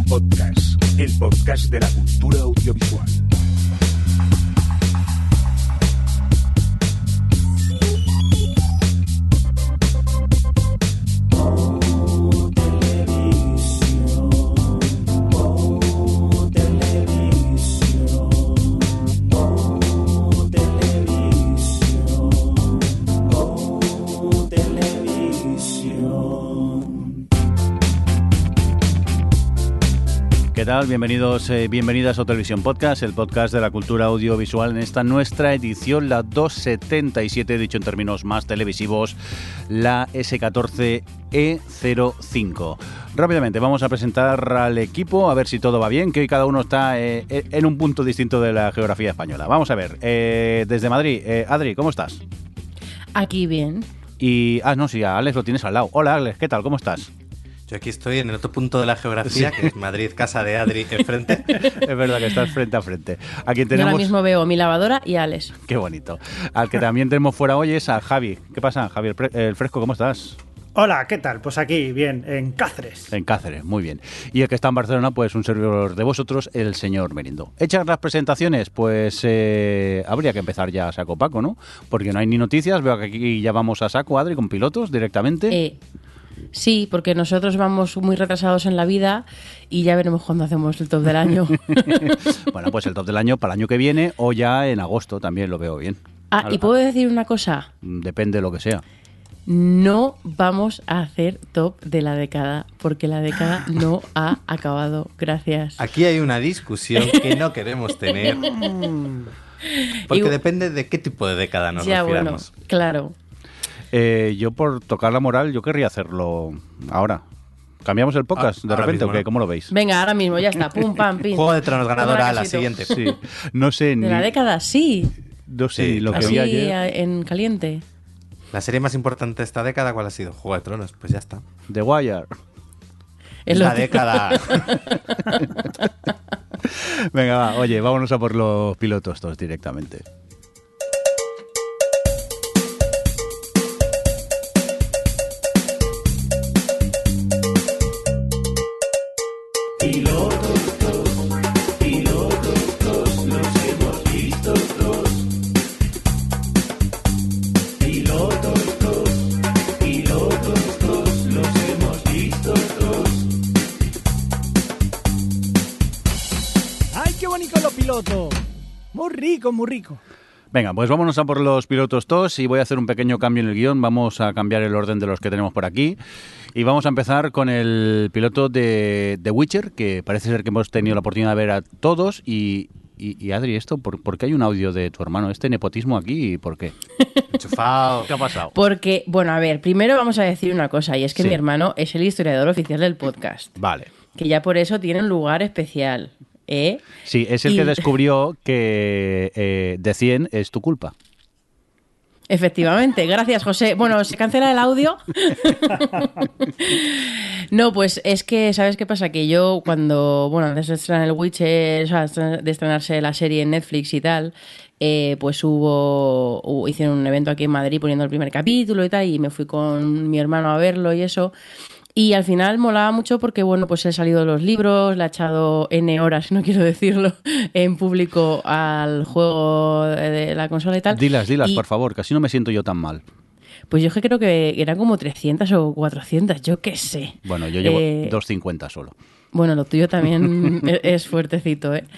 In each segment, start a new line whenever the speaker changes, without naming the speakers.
Podcast, el podcast de la cultura audiovisual.
¿Qué tal? Bienvenidos, bienvenidas a Televisión Podcast, el podcast de la cultura audiovisual en esta nuestra edición, la 277, dicho en términos más televisivos, la S14E05. Rápidamente vamos a presentar al equipo, a ver si todo va bien, que hoy cada uno está en un punto distinto de la geografía española. Vamos a ver, desde Madrid, Adri, ¿cómo estás?
Aquí bien.
Y, sí, a Alex lo tienes al lado. Hola Alex, ¿qué tal? ¿Cómo estás?
Yo aquí estoy en el otro punto de la geografía, que es Madrid, casa de Adri, enfrente.
Es verdad que estás frente a frente. A quien tenemos...
Yo ahora mismo veo mi lavadora y a Alex.
Qué bonito. Al que también tenemos fuera hoy es a Javi. ¿Qué pasa, Javi? El Fresco, ¿cómo estás?
Hola, ¿qué tal? Pues aquí, bien, en Cáceres.
En Cáceres, muy bien. Y el que está en Barcelona, pues un servidor de vosotros, el señor Merindo. Hechas las presentaciones, pues habría que empezar ya a saco Paco, ¿no? Porque no hay ni noticias. Veo que aquí ya vamos a saco, Adri, con pilotos directamente.
Sí, porque nosotros vamos muy retrasados en la vida y ya veremos cuándo hacemos el top del año.
Bueno, pues el top del año para el año que viene o ya en agosto, también lo veo bien.
¿Y puedo decir una cosa?
Depende de lo que sea.
No vamos a hacer top de la década, porque la década no ha acabado. Gracias.
Aquí hay una discusión que no queremos tener. Porque depende de qué tipo de década nos refiramos.
Bueno, claro.
Yo por tocar la moral, yo querría hacerlo ahora. ¿Cambiamos el podcast de repente o qué? ¿Cómo lo veis?
Venga, ahora mismo, ya está. Pum, pam, pim.
Juego de Tronos ganadora a la siguiente.
Sí. No sé ni...
De la década, sí.
No sé
Sí,
lo que
Así
vi ayer.
en caliente.
La serie más importante de esta década, ¿cuál ha sido? Juego de Tronos, pues ya está.
The Wire.
Es
la
lo que-
década.
Venga, va, oye, vámonos a por los pilotos todos directamente.
¡Ay, qué bonito los pilotos! Muy rico, muy rico.
Venga, pues vámonos a por los pilotos todos y voy a hacer un pequeño cambio en el guión. Vamos a cambiar el orden de los que tenemos por aquí y vamos a empezar con el piloto de The Witcher, que parece ser que hemos tenido la oportunidad de ver a todos. Y Adri, ¿por qué hay un audio de tu hermano? ¿Este nepotismo aquí? ¿Por qué?
Enchufado.
¿Qué ha pasado?
Porque, bueno, a ver, primero vamos a decir una cosa, y es que
Sí.
mi hermano es el historiador oficial del podcast,
Vale.
que ya por eso tiene un lugar especial, ¿eh?
Sí, es el
Y-
que descubrió que de 100 es tu culpa.
Efectivamente, gracias José. Bueno, se cancela el audio. No, pues es que, ¿sabes qué pasa? Que yo antes de estrenar el Witcher, o sea, de estrenarse la serie en Netflix y tal, pues hicieron un evento aquí en Madrid poniendo el primer capítulo y tal, y me fui con mi hermano a verlo y eso. Y al final molaba mucho porque, bueno, pues he salido los libros, le ha echado N horas, no quiero decirlo, en público al juego de la consola y tal.
Dilas,
Y,
por favor, que así no me siento yo tan mal.
pues yo creo que eran como 300 o 400, yo qué sé.
Bueno, yo llevo 250 solo.
Bueno, lo tuyo también es fuertecito, ¿eh?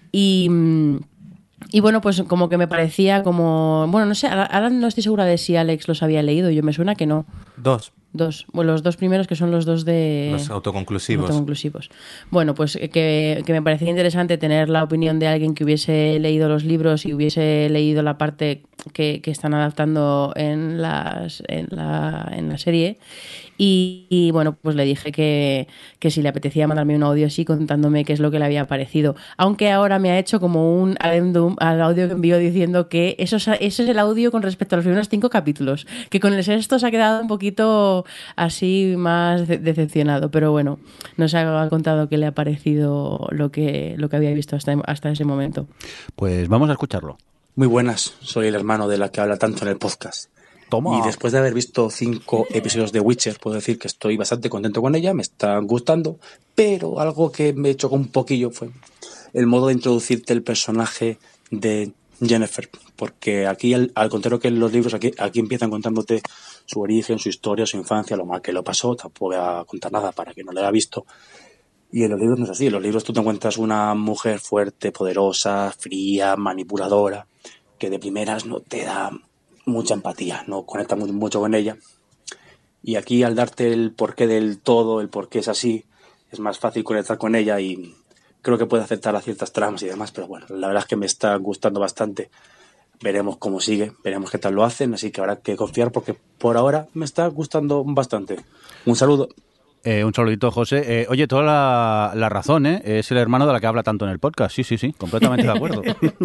Y bueno, pues como que me parecía como... Bueno, no sé, ahora no estoy segura de si Alex los había leído, yo me suena que no.
Dos.
Bueno, los dos primeros que son los dos de...
Los autoconclusivos.
Autoconclusivos. Bueno, pues que me parecía interesante tener la opinión de alguien que hubiese leído los libros y hubiese leído la parte que están adaptando en la serie. Y bueno, pues le dije que si le apetecía mandarme un audio así contándome qué es lo que le había parecido. Aunque ahora me ha hecho como un adendum al audio que envió diciendo que eso es el audio con respecto a los primeros 5 capítulos. Que con el sexto se ha quedado un poquito así más decepcionado. Pero bueno, nos ha contado qué le ha parecido lo que había visto hasta ese momento.
Pues vamos a escucharlo.
Muy buenas, soy el hermano de la que habla tanto en el podcast.
Toma.
Y después de haber visto 5 episodios de Witcher, puedo decir que estoy bastante contento con ella, me están gustando, pero algo que me chocó un poquillo fue el modo de introducirte el personaje de Yennefer, porque aquí, al contrario que en los libros, aquí empiezan contándote su origen, su historia, su infancia, lo mal que lo pasó, tampoco voy a contar nada para que no lo haya visto. Y en los libros no es así, en los libros tú te encuentras una mujer fuerte, poderosa, fría, manipuladora, que de primeras no te da mucha empatía, no conectas mucho con ella. Y aquí, al darte el porqué del todo, el porqué es así, es más fácil conectar con ella y creo que puede aceptar a ciertas tramas y demás, pero bueno, la verdad es que me está gustando bastante. Veremos cómo sigue, veremos qué tal lo hacen, así que habrá que confiar porque por ahora me está gustando bastante. Un saludo.
Un saludito, José. Oye, toda la razón, ¿eh? Es el hermano de la que habla tanto en el podcast. Sí, completamente de acuerdo.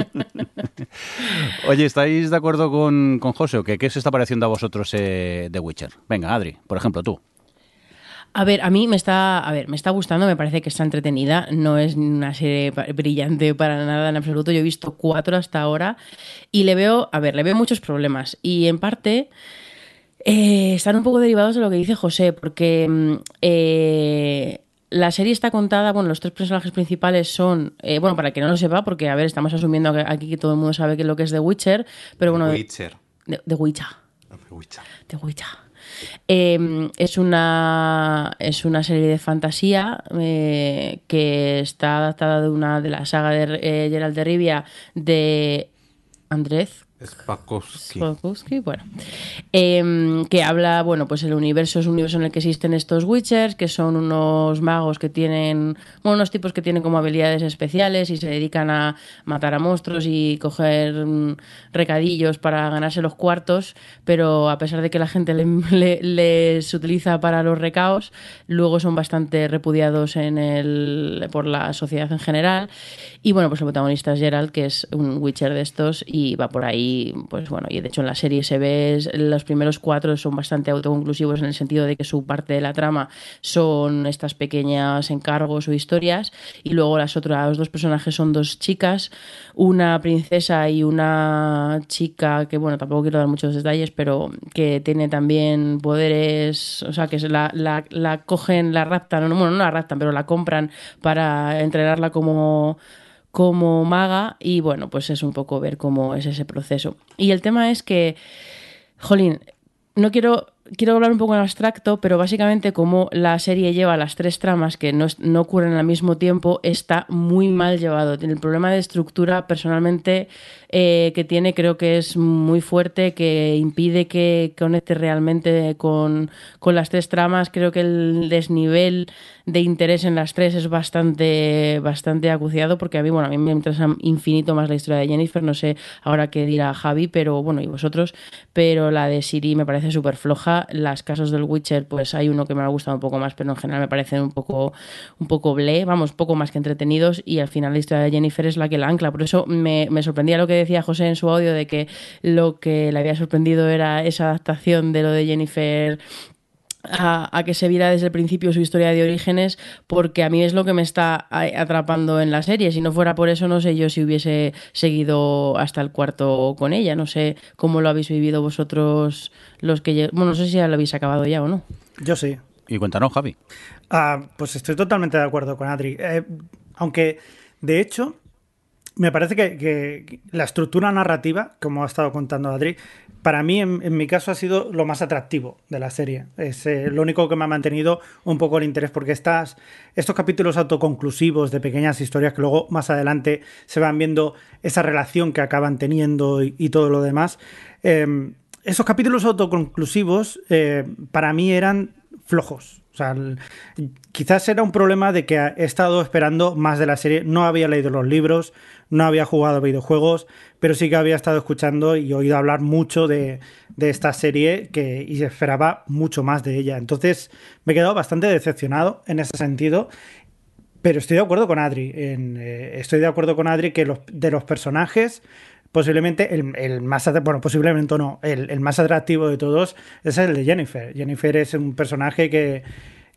Oye, ¿estáis de acuerdo con José o qué? ¿Qué os está pareciendo a vosotros The Witcher? Venga, Adri, por ejemplo, tú.
A ver, a mí me está gustando, me parece que está entretenida, no es una serie brillante para nada en absoluto. Yo he visto 4 hasta ahora y le veo muchos problemas y en parte están un poco derivados de lo que dice José, porque la serie está contada, bueno, los 3 personajes principales son, bueno, para el que no lo sepa, porque, a ver, estamos asumiendo aquí que todo el mundo sabe qué es lo que es The Witcher, pero bueno...
The Witcher.
The Witcher. The Witcher. Es una serie de fantasía que está adaptada de la saga de Geralt de Rivia de Andrzej Sapkowski, bueno, que habla, bueno, pues el universo es un universo en el que existen estos Witchers, que son unos magos que tienen, bueno, unos tipos que tienen como habilidades especiales y se dedican a matar a monstruos y coger recadillos para ganarse los cuartos, pero a pesar de que la gente les utiliza para los recaos, luego son bastante repudiados por la sociedad en general. Y bueno, pues el protagonista es Geralt, que es un Witcher de estos y va por ahí. Pues bueno, y de hecho en la serie se ve, los primeros 4 son bastante autoconclusivos en el sentido de que su parte de la trama son estas pequeñas encargos o historias, y luego los 2 personajes son 2 chicas, una princesa y una chica que, bueno, tampoco quiero dar muchos detalles, pero que tiene también poderes, o sea, que la cogen, la raptan, bueno, no la raptan, pero la compran para entrenarla como maga, y bueno, pues es un poco ver cómo es ese proceso. Y el tema es que, jolín, no quiero hablar un poco en abstracto, pero básicamente como la serie lleva las 3 tramas que no ocurren al mismo tiempo, está muy mal llevado. El problema de estructura, personalmente, que tiene, creo que es muy fuerte, que impide que conecte realmente con las 3 tramas. Creo que el desnivel de interés en las 3 es bastante acuciado, porque a mí me interesa infinito más la historia de Yennefer, no sé ahora qué dirá Javi, pero bueno, y vosotros, pero la de Ciri me parece súper floja. Los casos del Witcher, pues hay uno que me ha gustado un poco más, pero en general me parecen un poco ble, poco más que entretenidos, y al final la historia de Yennefer es la que la ancla. Por eso me sorprendía lo que decía José en su audio, de que lo que le había sorprendido era esa adaptación de lo de Yennefer a que se viera desde el principio su historia de orígenes, porque a mí es lo que me está atrapando en la serie. Si no fuera por eso, no sé yo si hubiese seguido hasta el 4 con ella. No sé cómo lo habéis vivido vosotros, los que... Bueno, no sé si ya lo habéis acabado ya o no.
Yo sí.
Y cuéntanos, Javi.
Pues estoy totalmente de acuerdo con Adri. Aunque, de hecho, me parece que la estructura narrativa, como ha estado contando Adri, para mí, en mi caso, ha sido lo más atractivo de la serie. Es lo único que me ha mantenido un poco el interés, porque estos capítulos autoconclusivos de pequeñas historias que luego más adelante se van viendo esa relación que acaban teniendo y todo lo demás, esos capítulos autoconclusivos para mí eran flojos. O sea, quizás era un problema de que he estado esperando más de la serie. No había leído los libros, no había jugado videojuegos, pero sí que había estado escuchando y oído hablar mucho de esta serie y esperaba mucho más de ella. Entonces me he quedado bastante decepcionado en ese sentido, pero estoy de acuerdo con Adri. Estoy de acuerdo con Adri que de los personajes, posiblemente el más, bueno, posiblemente no, el más atractivo de todos es el de Yennefer. Yennefer es un personaje que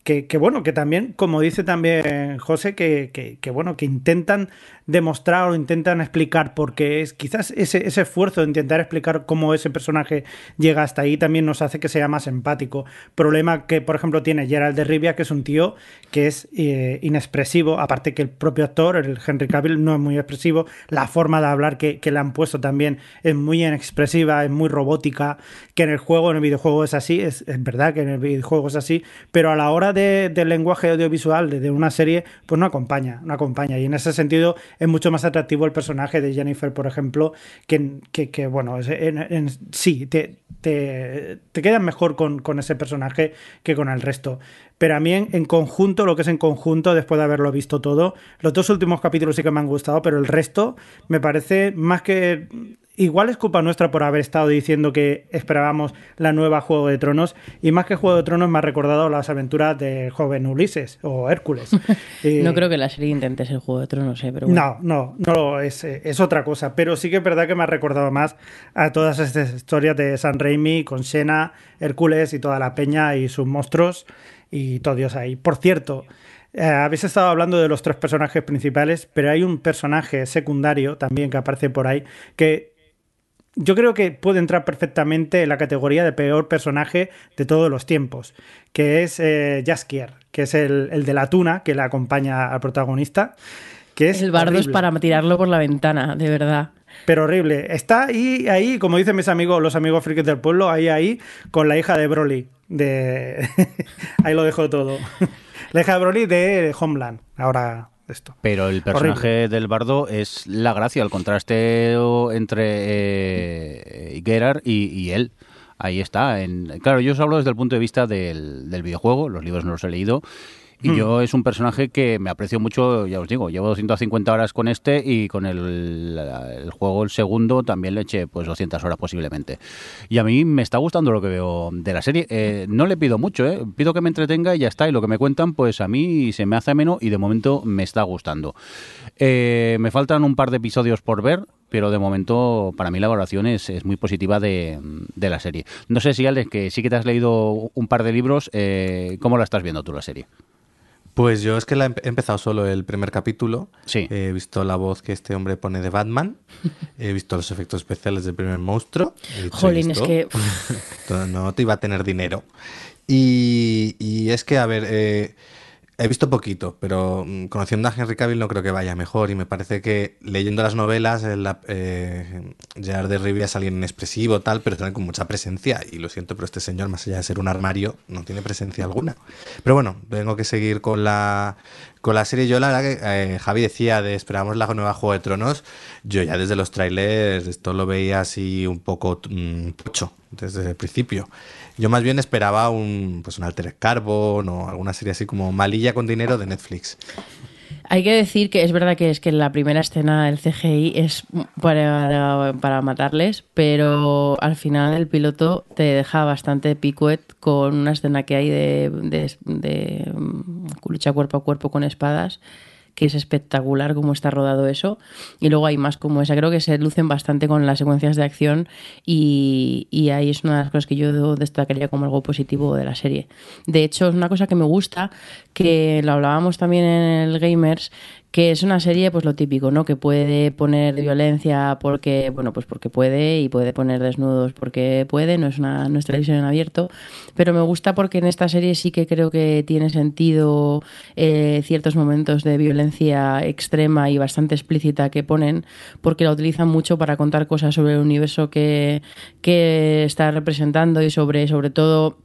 bueno, que también, como dice también José, que bueno, que intentan demostrar o intentan explicar por qué es. Quizás ese esfuerzo de intentar explicar cómo ese personaje llega hasta ahí también nos hace que sea más empático. Problema que, por ejemplo, tiene Geralt de Rivia, que es un tío que es inexpresivo, aparte que el propio actor, el Henry Cavill, no es muy expresivo. La forma de hablar que le han puesto también es muy inexpresiva, es muy robótica, que en el juego, en el videojuego es así, es verdad que en el videojuego es así, pero a la hora del lenguaje audiovisual de una serie, pues no acompaña. Y en ese sentido es mucho más atractivo el personaje de Jennifer, por ejemplo, que bueno, sí, te quedas mejor con ese personaje que con el resto. Pero a mí en conjunto, lo que es en conjunto, después de haberlo visto todo, los 2 últimos capítulos sí que me han gustado, pero el resto me parece más que... Igual es culpa nuestra por haber estado diciendo que esperábamos la nueva Juego de Tronos, y más que Juego de Tronos me ha recordado las aventuras del joven Ulises o Hércules.
No creo que la serie intente ser Juego de Tronos, pero bueno.
No, es otra cosa, pero sí que es verdad que me ha recordado más a todas estas historias de Sam Raimi con Xena, Hércules y toda la peña y sus monstruos y todo Dios ahí. Por cierto, habéis estado hablando de los 3 personajes principales, pero hay un personaje secundario también que aparece por ahí que yo creo que puede entrar perfectamente en la categoría de peor personaje de todos los tiempos, que es Jaskier, que es el de la tuna que le acompaña al protagonista, que es
el bardo
horrible.
Es para tirarlo por la ventana, de verdad.
Pero horrible. Está ahí, como dicen mis amigos, los amigos frikis del pueblo, ahí, con la hija de Broly. Ahí lo dejo todo. La hija de Broly de Homeland. Ahora... esto.
Pero el personaje
horrible
del bardo es la gracia, el contraste entre Geralt y él. Ahí está. Claro, yo os hablo desde el punto de vista del videojuego, los libros no los he leído, y yo es un personaje que me aprecio mucho, ya os digo, llevo 250 horas con este y con el juego, el segundo, también le eché pues 200 horas posiblemente. Y a mí me está gustando lo que veo de la serie. No le pido mucho, pido que me entretenga y ya está. Y lo que me cuentan, pues a mí se me hace ameno y de momento me está gustando. Me faltan un par de episodios por ver, pero de momento para mí la valoración es muy positiva de la serie. No sé si, Alex, que sí que te has leído un par de libros, ¿cómo la estás viendo tú la serie?
Pues yo es que he empezado solo el primer capítulo.
Sí.
He visto la voz que este hombre pone de Batman. He visto los efectos especiales del primer monstruo.
Jolín, es que...
No te iba a tener dinero. Y es que, a ver... he visto poquito, pero conociendo a Henry Cavill no creo que vaya mejor, y me parece que leyendo las novelas Geralt de Rivia es alguien inexpresivo, tal, pero también con mucha presencia, y lo siento, pero este señor, más allá de ser un armario, no tiene presencia alguna. Pero bueno, tengo que seguir con la serie. Yo la verdad que Javi decía de esperamos la nueva Juego de Tronos, yo ya desde los trailers esto lo veía así un poco pocho desde el principio. Yo más bien esperaba un Altered Carbon o alguna serie así como malilla con dinero de Netflix.
Hay que decir que es verdad que la primera escena del CGI es para matarles, pero al final el piloto te deja bastante picuet con una escena que hay de lucha cuerpo a cuerpo con espadas, que es espectacular cómo está rodado eso, y luego hay más como esa. Creo que se lucen bastante con las secuencias de acción y ahí es una de las cosas que yo destacaría como algo positivo de la serie. De hecho, es una cosa que me gusta, que lo hablábamos también en el Gamers, que es una serie, pues lo típico, ¿no? Que puede poner violencia porque puede, y puede poner desnudos porque puede, no es televisión en abierto, pero me gusta porque en esta serie sí que creo que tiene sentido ciertos momentos de violencia extrema y bastante explícita que ponen, porque la utilizan mucho para contar cosas sobre el universo que está representando y sobre todo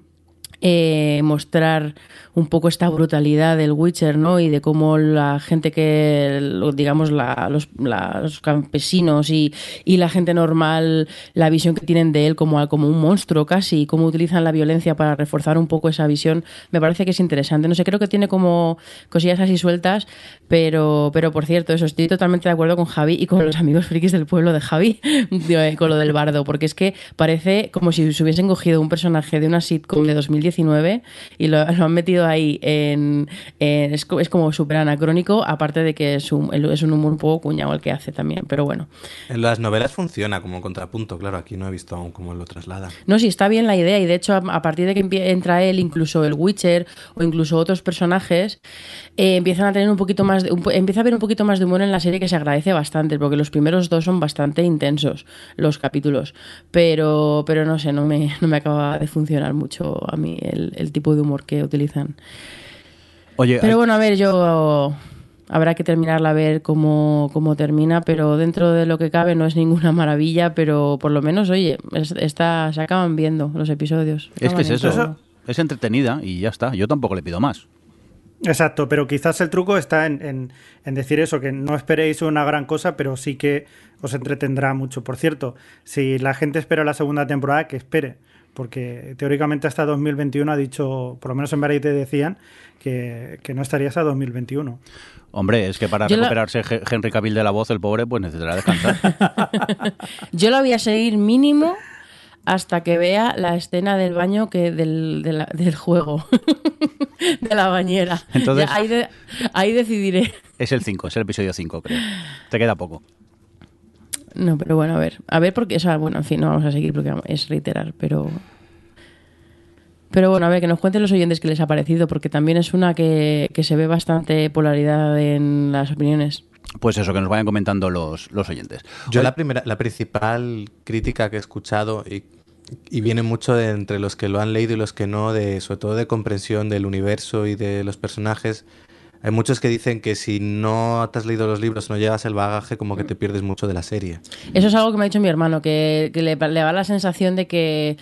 mostrar un poco esta brutalidad del Witcher, ¿no? Y de cómo la gente digamos, los campesinos y la gente normal, la visión que tienen de él como un monstruo casi, y cómo utilizan la violencia para reforzar un poco esa visión, me parece que es interesante. No sé, creo que tiene como cosillas así sueltas, pero por cierto, eso, estoy totalmente de acuerdo con Javi y con los amigos frikis del pueblo de Javi, con lo del bardo, porque es que parece como si se hubiesen cogido un personaje de una sitcom de 2010 2019 y lo han metido ahí es como súper anacrónico, aparte de que es un humor un poco cuñado el que hace también, pero bueno.
En las novelas funciona como contrapunto, claro, aquí no he visto aún cómo lo traslada.
No, sí, está bien la idea y de hecho a partir de que entra él, incluso el Witcher o incluso otros personajes, empiezan a tener empieza a haber un poquito más de humor en la serie, que se agradece bastante, porque los primeros dos son bastante intensos, los capítulos, pero no sé, no me acaba de funcionar mucho a mí el tipo de humor que utilizan.
Oye,
Pero bueno, a ver, habrá que terminarla a ver cómo termina, pero dentro de lo que cabe no es ninguna maravilla, pero por lo menos, oye, se acaban viendo los episodios.
es que es eso.
Eso-
Es entretenida y ya está. Yo tampoco le pido más.
Exacto, pero quizás el truco está en decir eso, que no esperéis una gran cosa, pero sí que os entretendrá mucho. Por cierto, si la gente espera la segunda temporada, que espere, porque teóricamente hasta 2021 ha dicho, por lo menos en Variety decían, que no estaría hasta 2021.
Hombre, es que para recuperarse Henry Cavill de la voz, el pobre, pues necesitará descansar.
Yo la voy a seguir mínimo hasta que vea la escena del baño del juego, de la bañera.
Entonces-
Ya, ahí decidiré.
Es el 5, es el episodio 5, creo. Te queda poco.
No, pero bueno, a ver porque, o sea, bueno, en fin, no vamos a seguir porque es reiterar, pero bueno, a ver, que nos cuenten los oyentes qué les ha parecido, porque también es una que se ve bastante polaridad en las opiniones.
Pues eso, que nos vayan comentando los oyentes.
Yo
Oye,
la principal crítica que he escuchado y viene mucho de entre los que lo han leído y los que no, sobre todo de comprensión del universo y de los personajes. Hay muchos que dicen que si no te has leído los libros, no llevas el bagaje, como que te pierdes mucho de la serie.
Eso es algo que me ha dicho mi hermano, que le va la sensación de que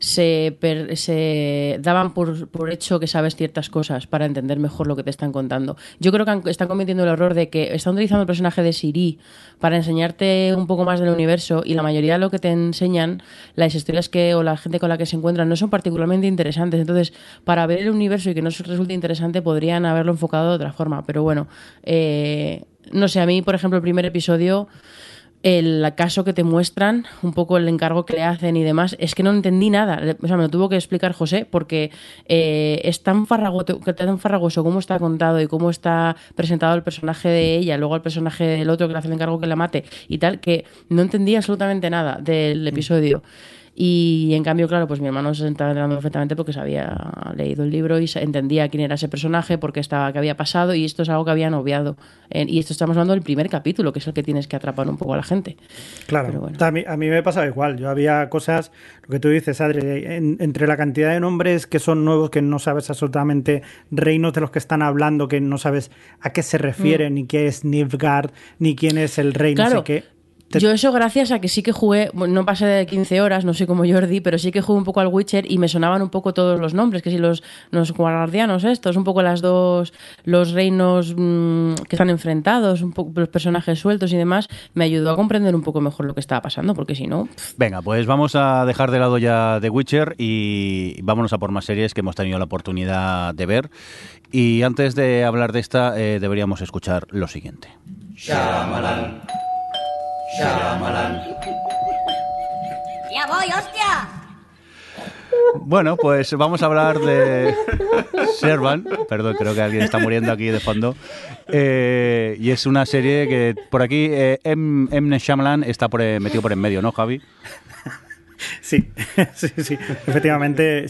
se daban por hecho que sabes ciertas cosas para entender mejor lo que te están contando. Yo creo que están cometiendo el error de que están utilizando el personaje de Siri para enseñarte un poco más del universo, y la mayoría de lo que te enseñan, las historias o la gente con la que se encuentran, no son particularmente interesantes. Entonces, para ver el universo y que no os resulte interesante, podrían haberlo enfocado de otra forma. Pero bueno, no sé, a mí, por ejemplo, el primer episodio, el caso que te muestran, un poco el encargo que le hacen y demás, es que no entendí nada. O sea, me lo tuvo que explicar José, porque es tan farragoso cómo está contado y cómo está presentado el personaje de ella, luego el personaje del otro que le hace el encargo que la mate y tal, que no entendí absolutamente nada del episodio. Y en cambio, claro, pues mi hermano se estaba enterando perfectamente porque se había leído el libro y entendía quién era ese personaje, qué había pasado, y esto es algo que habían obviado. Y esto estamos hablando del primer capítulo, que es el que tienes que atrapar un poco a la gente.
Claro,
Pero bueno.
a mí me pasaba igual. Yo había cosas, lo que tú dices, Adri, entre la cantidad de nombres que son nuevos, que no sabes absolutamente, reinos de los que están hablando, que no sabes a qué se refieren, ni qué es Nilfgaard, ni quién es el rey,
Claro.
no sé qué.
Yo eso gracias a que sí que jugué, no pasé de 15 horas, no sé como Jordi, pero sí que jugué un poco al Witcher y me sonaban un poco todos los nombres, que si los guardianos estos, un poco los reinos que están enfrentados, un poco los personajes sueltos y demás, me ayudó a comprender un poco mejor lo que estaba pasando, porque si no...
venga, pues vamos a dejar de lado ya The Witcher y vámonos a por más series que hemos tenido la oportunidad de ver. Y antes de hablar de esta, deberíamos escuchar lo siguiente.
¡Ya voy, hostia!
Bueno, pues vamos a hablar de Servant. Perdón, creo que alguien está muriendo aquí de fondo. Y es una serie que por aquí M. Night Shyamalan está metido por en medio, ¿no, Javi?
Sí, sí, efectivamente,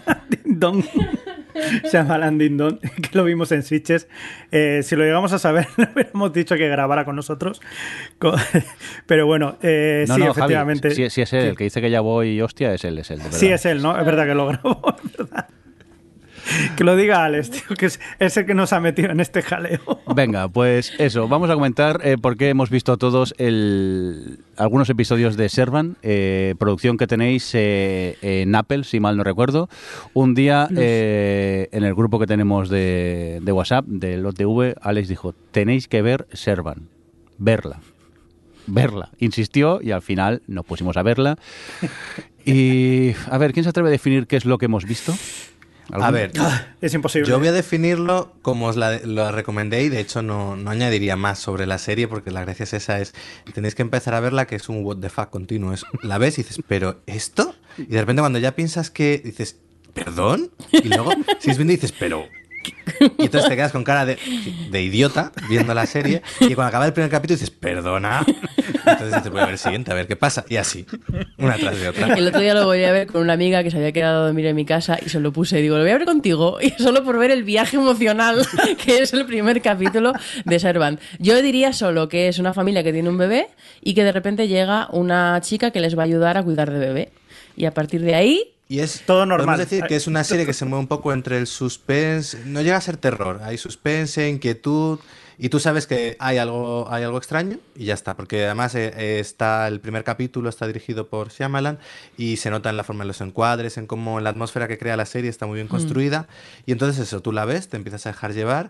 Shyamalan Ding Dong, que lo vimos en Switches. Si lo llegamos a saber, le hubiéramos dicho que grabara con nosotros. Pero bueno,
No,
sí,
no,
efectivamente.
Javi, sí es él, el que dice que ya voy, hostia, es él, de verdad.
Sí, es él, ¿no? Es verdad que lo grabó, es verdad. Que lo diga Alex, tío, que es el que nos ha metido en este jaleo.
Venga, pues eso, vamos a comentar por qué hemos visto todos algunos episodios de Servant, producción que tenéis en Apple, si mal no recuerdo. Un día en el grupo que tenemos de WhatsApp, del OTV, Alex dijo, tenéis que ver Servant, verla. Insistió y al final nos pusimos a verla. Y a ver, ¿quién se atreve a definir qué es lo que hemos visto?
A ver,
Es imposible.
yo voy a definirlo como os lo recomendé y de hecho no añadiría más sobre la serie porque la gracia es esa, tenéis que empezar a verla, que es un what the fuck continuo. La ves y dices, ¿pero esto? Y de repente cuando ya piensas que dices, ¿perdón? Y luego sigues viendo y dices, pero... Y entonces te quedas con cara de idiota viendo la serie y cuando acaba el primer capítulo dices, perdona. Entonces dices, voy a ver el siguiente, a ver qué pasa. Y así, una tras de otra.
El otro día lo volví a ver con una amiga que se había quedado a dormir en mi casa y se lo puse y digo, lo voy a ver contigo. Y solo por ver el viaje emocional que es el primer capítulo de Servant. Yo diría solo que es una familia que tiene un bebé y que de repente llega una chica que les va a ayudar a cuidar de bebé. Y a partir de ahí...
Y es
todo normal.
Podemos decir que es una serie que se mueve un poco entre el suspense, no llega a ser terror, hay suspense, inquietud, y tú sabes que hay algo extraño y ya está, porque además está el primer capítulo está dirigido por Shyamalan y se nota en la forma de los encuadres, en cómo la atmósfera que crea la serie está muy bien construida y entonces eso, tú la ves, te empiezas a dejar llevar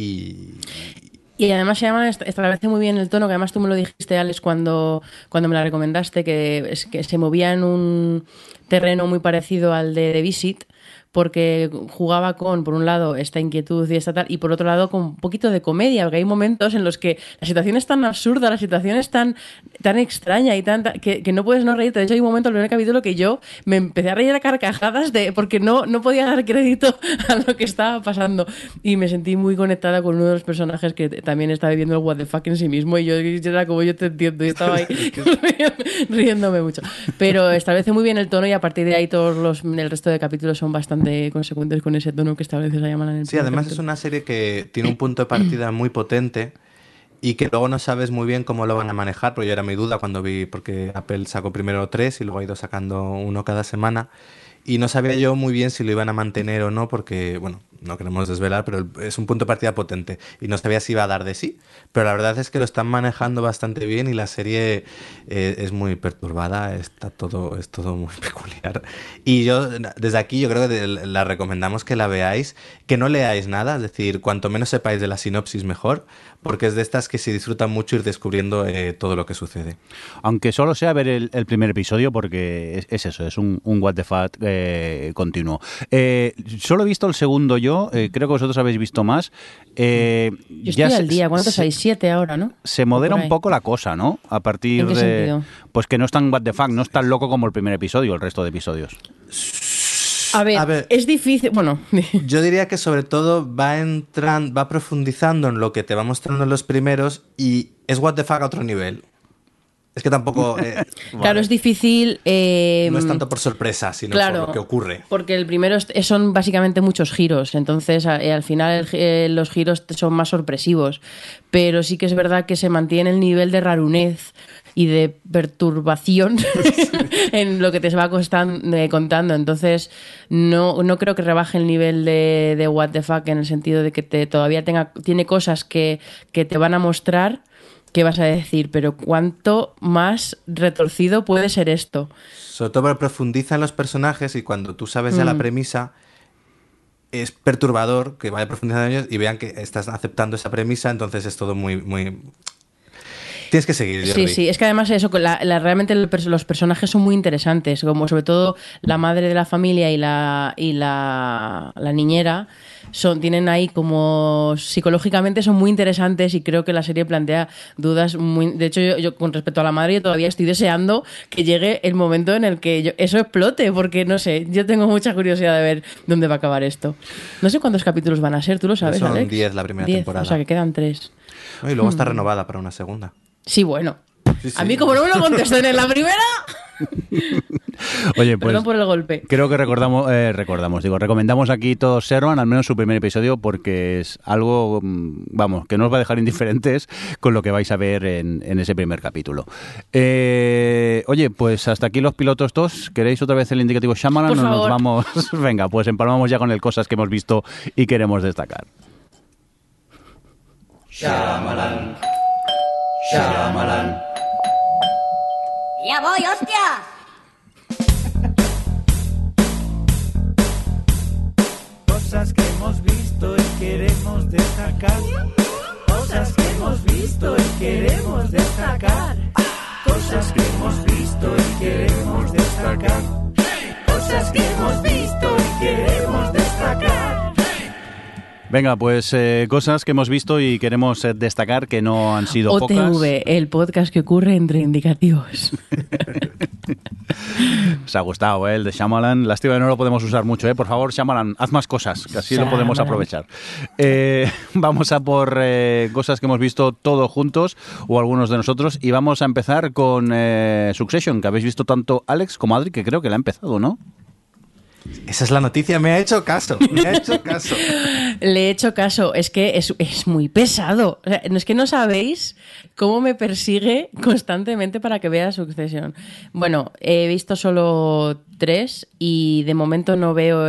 Y además Shyamalan establece muy bien el tono, que además tú me lo dijiste, Alex, cuando me la recomendaste, que se movía en un terreno muy parecido al de The Visit, porque jugaba con, por un lado, esta inquietud y esta tal, y por otro lado, con un poquito de comedia, porque hay momentos en los que la situación es tan absurda, la situación es tan extraña y que no puedes no reírte. De hecho, hay un momento en el primer capítulo que yo me empecé a reír a carcajadas porque no podía dar crédito a lo que estaba pasando. Y me sentí muy conectada con uno de los personajes que también está viviendo el what the fuck en sí mismo, y yo era como, yo te entiendo, y estaba ahí riéndome mucho. Pero establece muy bien el tono y a partir de ahí el resto de capítulos son bastante consecuentes con ese tono que establece Shyamalan en el
Sí, además
capítulo.
es una serie que tiene un punto de partida muy potente y que luego no sabes muy bien cómo lo van a manejar, porque yo era mi duda cuando vi, porque Apple sacó primero 3 y luego ha ido sacando uno cada semana y no sabía yo muy bien si lo iban a mantener o no, porque, bueno, no queremos desvelar, pero es un punto de partida potente y no sabía si iba a dar de sí, pero la verdad es que lo están manejando bastante bien y la serie es muy perturbada, es todo muy peculiar y yo desde aquí yo creo que la recomendamos que la veáis, que no leáis nada, es decir, cuanto menos sepáis de la sinopsis mejor, porque es de estas que se disfrutan mucho ir descubriendo todo lo que sucede.
Aunque solo sea ver el primer episodio, porque es eso, es un what the fuck continuo. Solo he visto el segundo yo, creo que vosotros habéis visto más.
Yo estoy al día, ¿cuántos hay? 7 ahora, ¿no?
Se modera un poco la cosa, ¿no? A partir
¿En qué sentido?
Pues que no es tan what the fuck, no es tan loco como el primer episodio, el resto de episodios.
A ver, es difícil. Bueno,
yo diría que sobre todo va profundizando en lo que te va mostrando en los primeros y es what the fuck a otro nivel. Es que tampoco...
claro, es difícil...
no es tanto por sorpresa, sino por lo que ocurre.
Porque el primero son básicamente muchos giros, entonces al final los giros son más sorpresivos. Pero sí que es verdad que se mantiene el nivel de rarunez y de perturbación en lo que te va contando. Entonces, no creo que rebaje el nivel de what the fuck, en el sentido de que todavía tiene cosas que te van a mostrar que vas a decir, pero ¿cuánto más retorcido puede ser esto?
Sobre todo porque profundiza en los personajes y cuando tú sabes ya la premisa, es perturbador que vaya profundizando en ellos y vean que estás aceptando esa premisa, entonces es todo muy... Tienes que seguir, Jordi.
Sí, es que además eso, realmente los personajes son muy interesantes, como sobre todo la madre de la familia y la niñera tienen ahí como psicológicamente son muy interesantes y creo que la serie plantea dudas muy... De hecho, yo con respecto a la madre, yo todavía estoy deseando que llegue el momento en el que eso explote, porque no sé, yo tengo mucha curiosidad de ver dónde va a acabar esto. No sé cuántos capítulos van a ser, ¿tú lo sabes,
Son
Alex?
10 la primera
10,
temporada.
O sea, que quedan 3.
Y luego está renovada para una segunda.
Sí, bueno.
Sí.
A mí, como no me lo contesten en la primera...
Oye, pues
perdón por el golpe.
Creo que recomendamos aquí todos Servant, al menos su primer episodio, porque es algo, vamos, que no os va a dejar indiferentes con lo que vais a ver en ese primer capítulo. Oye, pues hasta aquí los pilotos 2. ¿Queréis otra vez el indicativo Shyamalan?
Por favor.
Nos vamos. Venga, pues empalmamos ya con el cosas que hemos visto y queremos destacar.
Shyamalan.
¡Ya voy, hostias!
Cosas que hemos visto y queremos destacar. Cosas que hemos visto y queremos destacar. Cosas que hemos visto y queremos destacar. Cosas que hemos visto y queremos destacar.
Venga, pues cosas que hemos visto y queremos destacar que no han sido pocas.
OTV, el podcast que ocurre entre indicativos.
Os ha gustado, el de Shyamalan. Lástima que no lo podemos usar mucho, Por favor, Shyamalan, haz más cosas, que así lo podemos aprovechar. Vamos a por cosas que hemos visto todos juntos, o algunos de nosotros, y vamos a empezar con Succession, que habéis visto tanto Alex como Adri, que creo que la ha empezado, ¿no?
Esa es la noticia, me ha hecho caso.
Le he hecho caso, es que es muy pesado. O sea, es que no sabéis cómo me persigue constantemente para que vea Succession. Bueno, he visto solo 3 y de momento no veo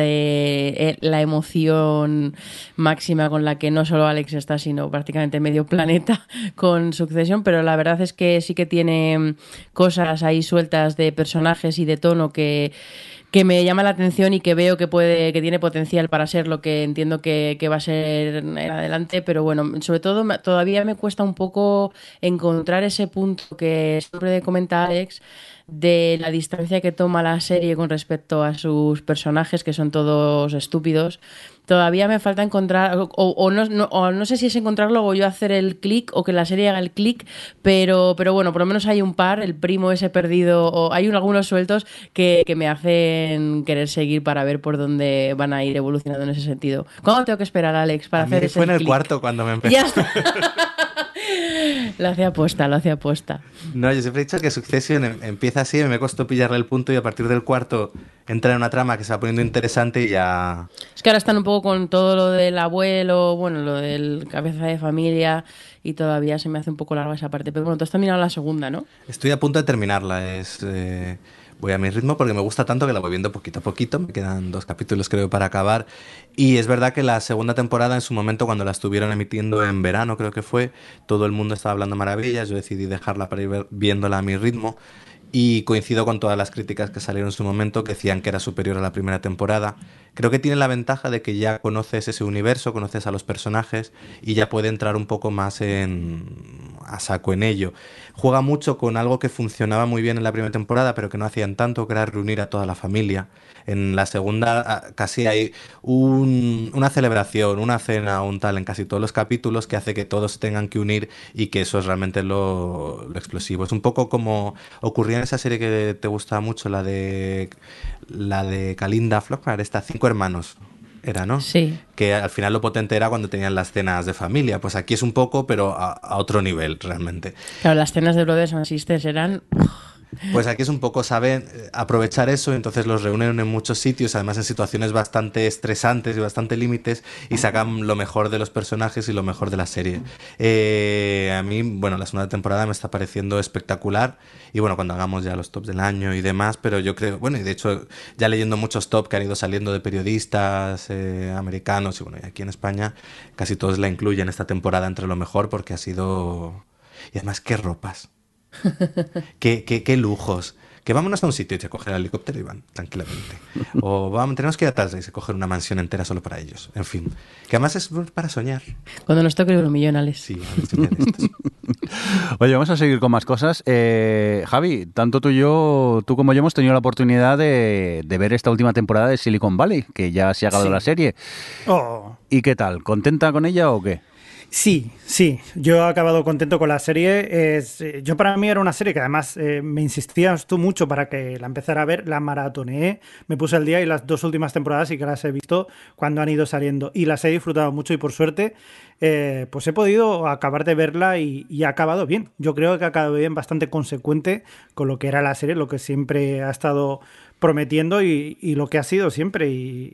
la emoción máxima con la que no solo Alex está, sino prácticamente medio planeta con Succession, pero la verdad es que sí que tiene cosas ahí sueltas de personajes y de tono que me llama la atención y que veo que tiene potencial para ser lo que entiendo que va a ser en adelante, pero bueno, sobre todo todavía me cuesta un poco encontrar ese punto que siempre comenta Alex, de la distancia que toma la serie con respecto a sus personajes, que son todos estúpidos. Todavía me falta encontrar, o no sé si es encontrarlo o yo hacer el clic, o que la serie haga el clic, pero bueno, por lo menos hay un par, el primo ese perdido, o hay algunos sueltos que me hacen querer seguir para ver por dónde van a ir evolucionando en ese sentido. ¿Cuándo tengo que esperar, Alex, para hacer ese
fue en el
clic?
cuarto cuando me empecé.
Ya está. Lo hace aposta.
No, yo siempre he dicho que Succession empieza así, me costó pillarle el punto y a partir del cuarto entra en una trama que se va poniendo interesante y ya...
Es que ahora están un poco con todo lo del abuelo, bueno, lo del cabeza de familia, y todavía se me hace un poco larga esa parte. Pero bueno, tú has terminado la segunda, ¿no?
Estoy a punto de terminarla, voy a mi ritmo porque me gusta tanto que la voy viendo poquito a poquito. Me quedan 2 capítulos creo para acabar. Y es verdad que la segunda temporada en su momento, cuando la estuvieron emitiendo en verano, creo que fue, todo el mundo estaba hablando maravillas. Yo decidí dejarla para ir viéndola a mi ritmo. Y coincido con todas las críticas que salieron en su momento, que decían que era superior a la primera temporada. Creo que tiene la ventaja de que ya conoces ese universo, conoces a los personajes y ya puede entrar un poco más a saco en ello. Juega mucho con algo que funcionaba muy bien en la primera temporada, pero que no hacían tanto, que era reunir a toda la familia. En la segunda casi hay una celebración, una cena, un tal en casi todos los capítulos que hace que todos se tengan que unir y que eso es realmente lo explosivo. Es un poco como ocurría en esa serie que te gustaba mucho, la de Kalinda Flockmar, esta 5 hermanos. Era, ¿no?
Sí.
Que al final lo potente era cuando tenían las cenas de familia. Pues aquí es un poco, pero a otro nivel, realmente.
Claro, las cenas de Brothers and Sisters eran...
Pues aquí es un poco, saben aprovechar eso, entonces los reúnen en muchos sitios, además en situaciones bastante estresantes y bastante límites, y sacan lo mejor de los personajes y lo mejor de la serie. A mí, bueno, la segunda temporada me está pareciendo espectacular, y bueno, cuando hagamos ya los tops del año y demás, pero yo creo, bueno, y de hecho ya leyendo muchos tops que han ido saliendo de periodistas americanos, y bueno, y aquí en España casi todos la incluyen esta temporada entre lo mejor, porque ha sido... Y además, qué ropas. qué lujos. Que vámonos a un sitio y se cogen el helicóptero y van tranquilamente. O tenemos que ir a Tarsa y se cogen una mansión entera solo para ellos. En fin. Que además es para soñar.
Cuando nos toque el millón, Alex.
Sí, a ver, soñar estos.
Oye, vamos a seguir con más cosas. Javi, tanto tú como yo hemos tenido la oportunidad de ver esta última temporada de Silicon Valley, que ya se ha acabado la serie.
Oh.
¿Y qué tal? ¿Contenta con ella o qué?
Sí, yo he acabado contento con la serie. Yo para mí era una serie que además me insistías tú mucho para que la empezara a ver, la maratoneé, me puse al día y las 2 últimas temporadas sí que las he visto cuando han ido saliendo y las he disfrutado mucho y por suerte pues he podido acabar de verla y ha acabado bien. Yo creo que ha acabado bien, bastante consecuente con lo que era la serie, lo que siempre ha estado prometiendo y lo que ha sido siempre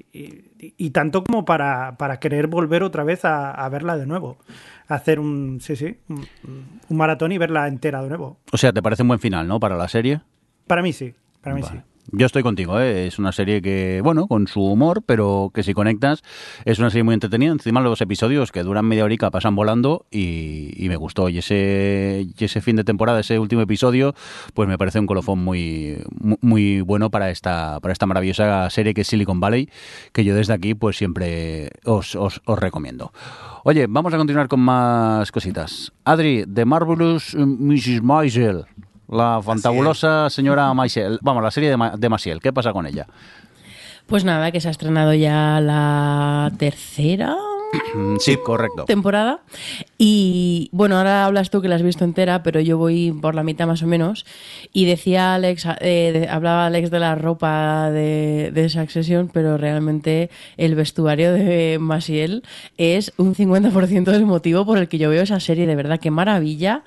y tanto como para querer volver otra vez a verla de nuevo, hacer un maratón y verla entera de nuevo.
O sea, ¿te parece un buen final, no, para la serie?
Para mí sí,
Vale.
sí.
Yo estoy contigo, ¿eh? Es una serie que, bueno, con su humor, pero que si conectas es una serie muy entretenida. Encima los episodios que duran media horica pasan volando y me gustó. Y ese fin de temporada, ese último episodio, pues me parece un colofón muy, muy bueno para esta maravillosa serie que es Silicon Valley, que yo desde aquí pues siempre os recomiendo. Oye, vamos a continuar con más cositas. Adri, The Marvelous Mrs. Maisel. La fantabulosa señora Maisel. Vamos, la serie de Maciel. ¿Qué pasa con ella?
Pues nada, que se ha estrenado ya la tercera
Sí, correcto.
temporada. Y bueno, ahora hablas tú que la has visto entera, pero yo voy por la mitad más o menos. Y decía Alex, hablaba Alex de la ropa de Succession, pero realmente el vestuario de Maciel es un 50% del motivo por el que yo veo esa serie. De verdad, qué maravilla.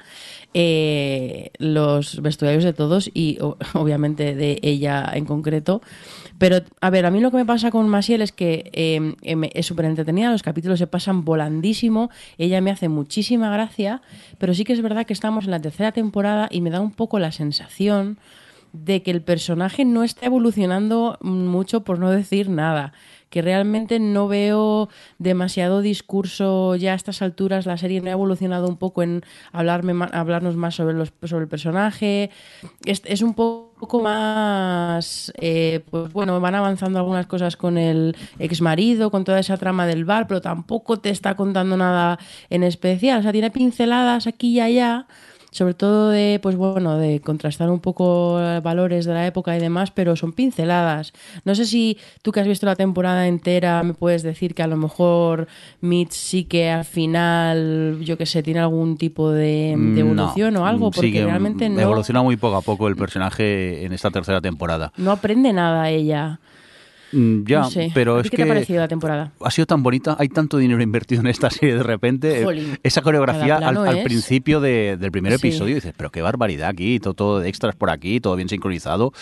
Los vestuarios de todos y obviamente de ella en concreto. Pero, a ver, a mí lo que me pasa con Maciel es que es súper entretenida, los capítulos se pasan volandísimo, ella me hace muchísima gracia, pero sí que es verdad que estamos en la tercera temporada y me da un poco la sensación de que el personaje no está evolucionando mucho, por no decir nada. Que realmente no veo demasiado discurso ya a estas alturas. La serie no ha evolucionado un poco en hablarnos más sobre el personaje. Es un poco más... pues bueno, van avanzando algunas cosas con el exmarido, con toda esa trama del bar, pero tampoco te está contando nada en especial. O sea, tiene pinceladas aquí y allá, sobre todo de, pues bueno, de contrastar un poco valores de la época y demás, pero son pinceladas. No sé si tú que has visto la temporada entera me puedes decir que a lo mejor Mitch sí que al final, yo que sé, tiene algún tipo de evolución o algo, porque
sí que
realmente no
evoluciona muy poco a poco el personaje en esta tercera temporada.
no aprende nada ella.
Ya,
No sé.
pero
¿A
es
ti qué
que
te ha parecido la temporada?
ha sido tan bonita, hay tanto dinero invertido en esta serie de repente.
Jolín,
Esa coreografía
cada plano
al
es...
principio del primer
Sí.
episodio, dices, pero qué barbaridad aquí, todo de extras por aquí, todo bien sincronizado.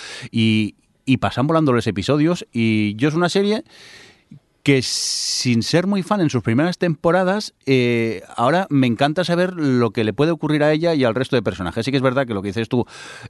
Y pasan volando los episodios. Y yo es una serie que, sin ser muy fan en sus primeras temporadas, ahora me encanta saber lo que le puede ocurrir a ella y al resto de personajes. Sí que es verdad que lo que dices tú,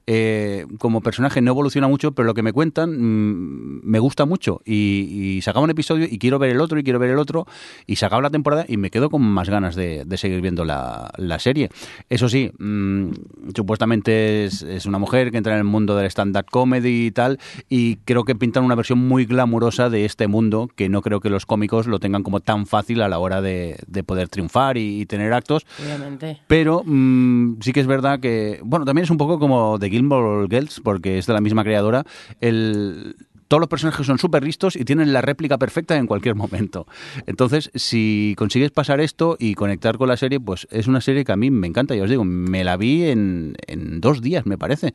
como personaje no evoluciona mucho, pero lo que me cuentan me gusta mucho. Y se acaba un episodio y quiero ver el otro, y quiero ver el otro, y se acaba la temporada y me quedo con más ganas de seguir viendo la serie. Eso sí, supuestamente es una mujer que entra en el mundo del stand-up comedy y tal, y creo que pintan una versión muy glamurosa de este mundo, que no creo que los cómicos lo tengan como tan fácil a la hora de poder triunfar y tener actos.
Obviamente.
Pero sí que es verdad que, bueno, también es un poco como The Gilmore Girls, porque es de la misma creadora. Todos los personajes son súper listos y tienen la réplica perfecta en cualquier momento. Entonces, si consigues pasar esto y conectar con la serie, pues es una serie que a mí me encanta. Ya os digo, me la vi en 2 días, me parece,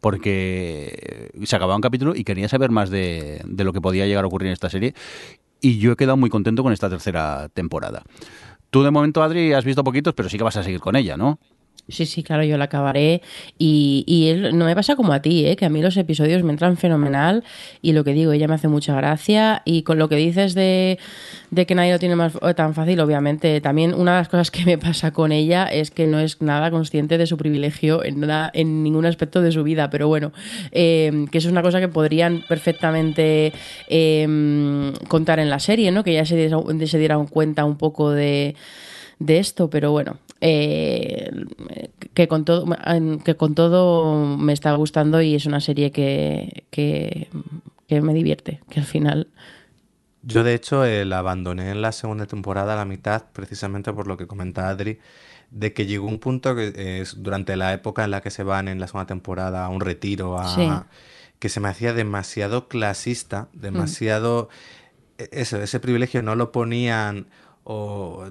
porque se acababa un capítulo y quería saber más de lo que podía llegar a ocurrir en esta serie. Y yo he quedado muy contento con esta tercera temporada. Tú, de momento, Adri, has visto poquitos, pero sí que vas a seguir con ella, ¿no?
Sí, claro, yo la acabaré y no me pasa como a ti, que a mí los episodios me entran fenomenal y lo que digo, ella me hace mucha gracia y con lo que dices de que nadie lo tiene tan fácil, obviamente, también una de las cosas que me pasa con ella es que no es nada consciente de su privilegio en ningún aspecto de su vida, pero bueno, que eso es una cosa que podrían perfectamente contar en la serie, ¿no? Que ya se dieran cuenta un poco de esto, pero bueno, que con todo me está gustando y es una serie que me divierte, que al final...
Yo, de hecho, la abandoné en la segunda temporada a la mitad, precisamente por lo que comenta Adri, de que llegó un punto que es durante la época en la que se van en la segunda temporada a un retiro,
Sí.
que se me hacía demasiado clasista, demasiado... ese privilegio no lo ponían o...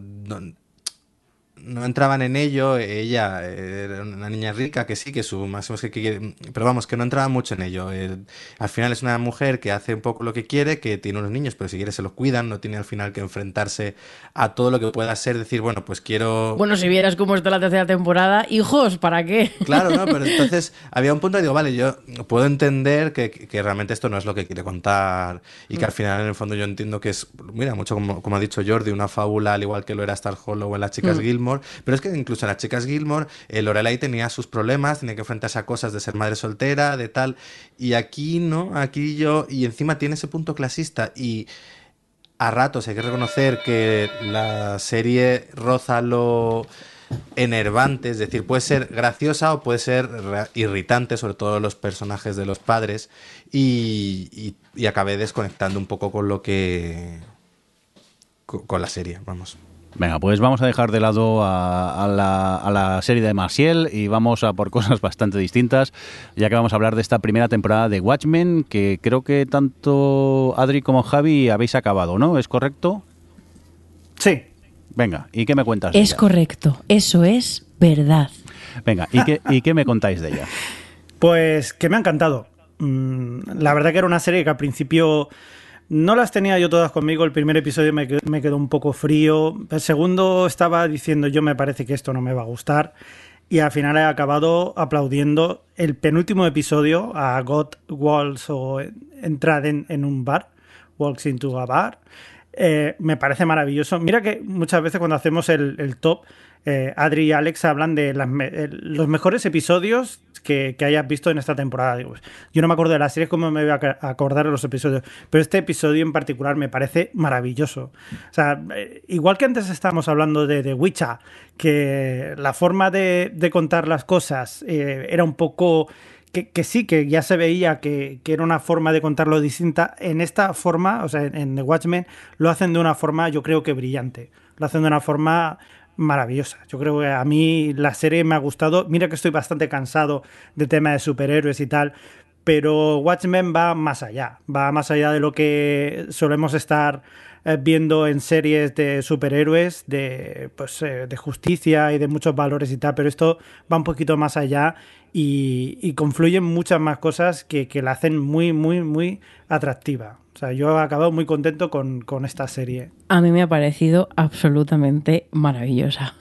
No entraban en ello. Ella era una niña rica que sí, que su máximo es que quiere, pero vamos, que no entraba mucho en ello. Al final es una mujer que hace un poco lo que quiere, que tiene unos niños, pero si quiere se los cuidan, no tiene al final que enfrentarse a todo lo que pueda ser, decir, bueno, pues quiero...
Bueno, si vieras cómo está la tercera temporada, hijos, ¿para qué?
Claro, ¿no? Pero entonces había un punto que digo, vale, yo puedo entender que realmente esto no es lo que quiere contar y que al final en el fondo yo entiendo que es, mira, mucho como ha dicho Jordi, una fábula al igual que lo era Star Hollow en Las Chicas Gilmore, pero es que incluso en Las Chicas Gilmore Lorelai tenía sus problemas, tenía que enfrentarse a cosas de ser madre soltera, de tal, y aquí no, aquí yo, y encima tiene ese punto clasista y... A ratos hay que reconocer que la serie roza lo enervante, es decir, puede ser graciosa o puede ser irritante, sobre todo los personajes de los padres, y acabé desconectando un poco con lo que... con la serie, vamos.
Venga, pues vamos a dejar de lado a la serie de Maciel y vamos a por cosas bastante distintas, ya que vamos a hablar de esta primera temporada de Watchmen, que creo que tanto Adri como Javi habéis acabado, ¿no? ¿Es correcto?
Sí,
Venga, ¿y qué me cuentas de
Es
ella?
correcto, eso es verdad.
Venga, ¿y qué me contáis de ella?
Pues que me ha encantado. La verdad que era una serie que al principio no las tenía yo todas conmigo. El primer episodio me quedó un poco frío. El segundo estaba diciendo yo me parece que esto no me va a gustar. Y al final he acabado aplaudiendo el penúltimo episodio a God Walks o entrar en un bar. Walks into a bar. Me parece maravilloso. Mira que muchas veces cuando hacemos el top, Adri y Alex hablan de los mejores episodios que hayas visto en esta temporada. Digo, yo no me acuerdo de las series, como me voy a acordar de los episodios, pero este episodio en particular me parece maravilloso. O sea, igual que antes estábamos hablando de The Witcher, que la forma de contar las cosas era un poco... Que sí, que ya se veía que era una forma de contarlo distinta. En esta forma, o sea, en The Watchmen, lo hacen de una forma, yo creo que brillante. Lo hacen de una forma maravillosa. Yo creo que a mí la serie me ha gustado. Mira que estoy bastante cansado de tema de superhéroes y tal, pero Watchmen va más allá. Va más allá de lo que solemos estar viendo en series de superhéroes, de justicia y de muchos valores y tal, pero esto va un poquito más allá y confluyen muchas más cosas que la hacen muy, muy, muy atractiva. O sea, yo he acabado muy contento con esta serie.
A mí me ha parecido absolutamente maravillosa.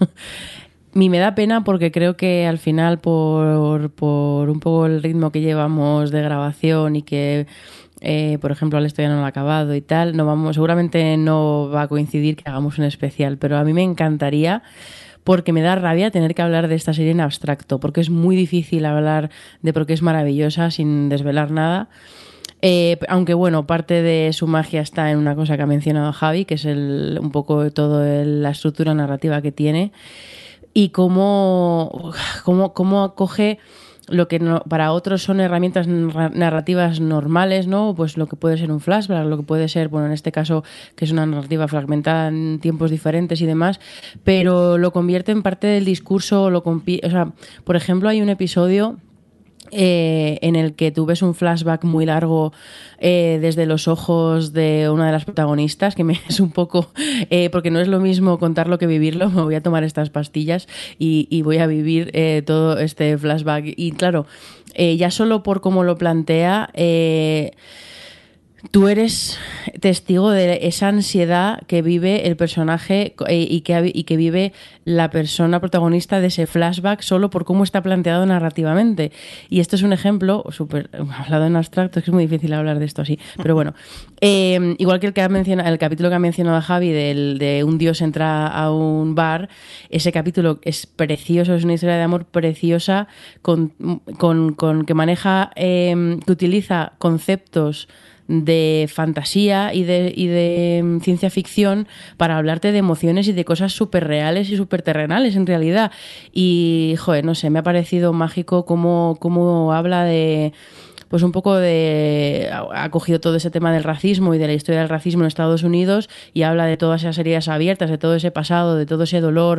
Y me da pena porque creo que al final, por un poco el ritmo que llevamos de grabación y que, por ejemplo, Alex todavía no lo ha acabado y tal, seguramente no va a coincidir que hagamos un especial, pero a mí me encantaría, porque me da rabia tener que hablar de esta serie en abstracto, porque es muy difícil hablar de por qué es maravillosa sin desvelar nada. Aunque bueno, parte de su magia está en una cosa que ha mencionado Javi, que es un poco la estructura narrativa que tiene y cómo acoge lo que para otros son herramientas narrativas normales, ¿no? Pues lo que puede ser un flashback, lo que puede ser, bueno, en este caso, que es una narrativa fragmentada en tiempos diferentes y demás, pero lo convierte en parte del discurso, o sea, por ejemplo, hay un episodio en el que tú ves un flashback muy largo desde los ojos de una de las protagonistas, que es un poco porque no es lo mismo contarlo que vivirlo. Me voy a tomar estas pastillas y voy a vivir todo este flashback, y claro, ya solo por cómo lo plantea, tú eres testigo de esa ansiedad que vive el personaje y que vive la persona protagonista de ese flashback solo por cómo está planteado narrativamente. Y esto es un ejemplo súper hablado en abstracto, es que es muy difícil hablar de esto así, pero bueno, igual que el capítulo que ha mencionado Javi de un dios entra a un bar, ese capítulo es precioso, es una historia de amor preciosa con que maneja, que utiliza conceptos de fantasía y de ciencia ficción para hablarte de emociones y de cosas súper reales y súper terrenales en realidad. Y, joder, no sé, me ha parecido mágico cómo habla de... Pues un poco ha cogido todo ese tema del racismo y de la historia del racismo en Estados Unidos y habla de todas esas heridas abiertas, de todo ese pasado, de todo ese dolor,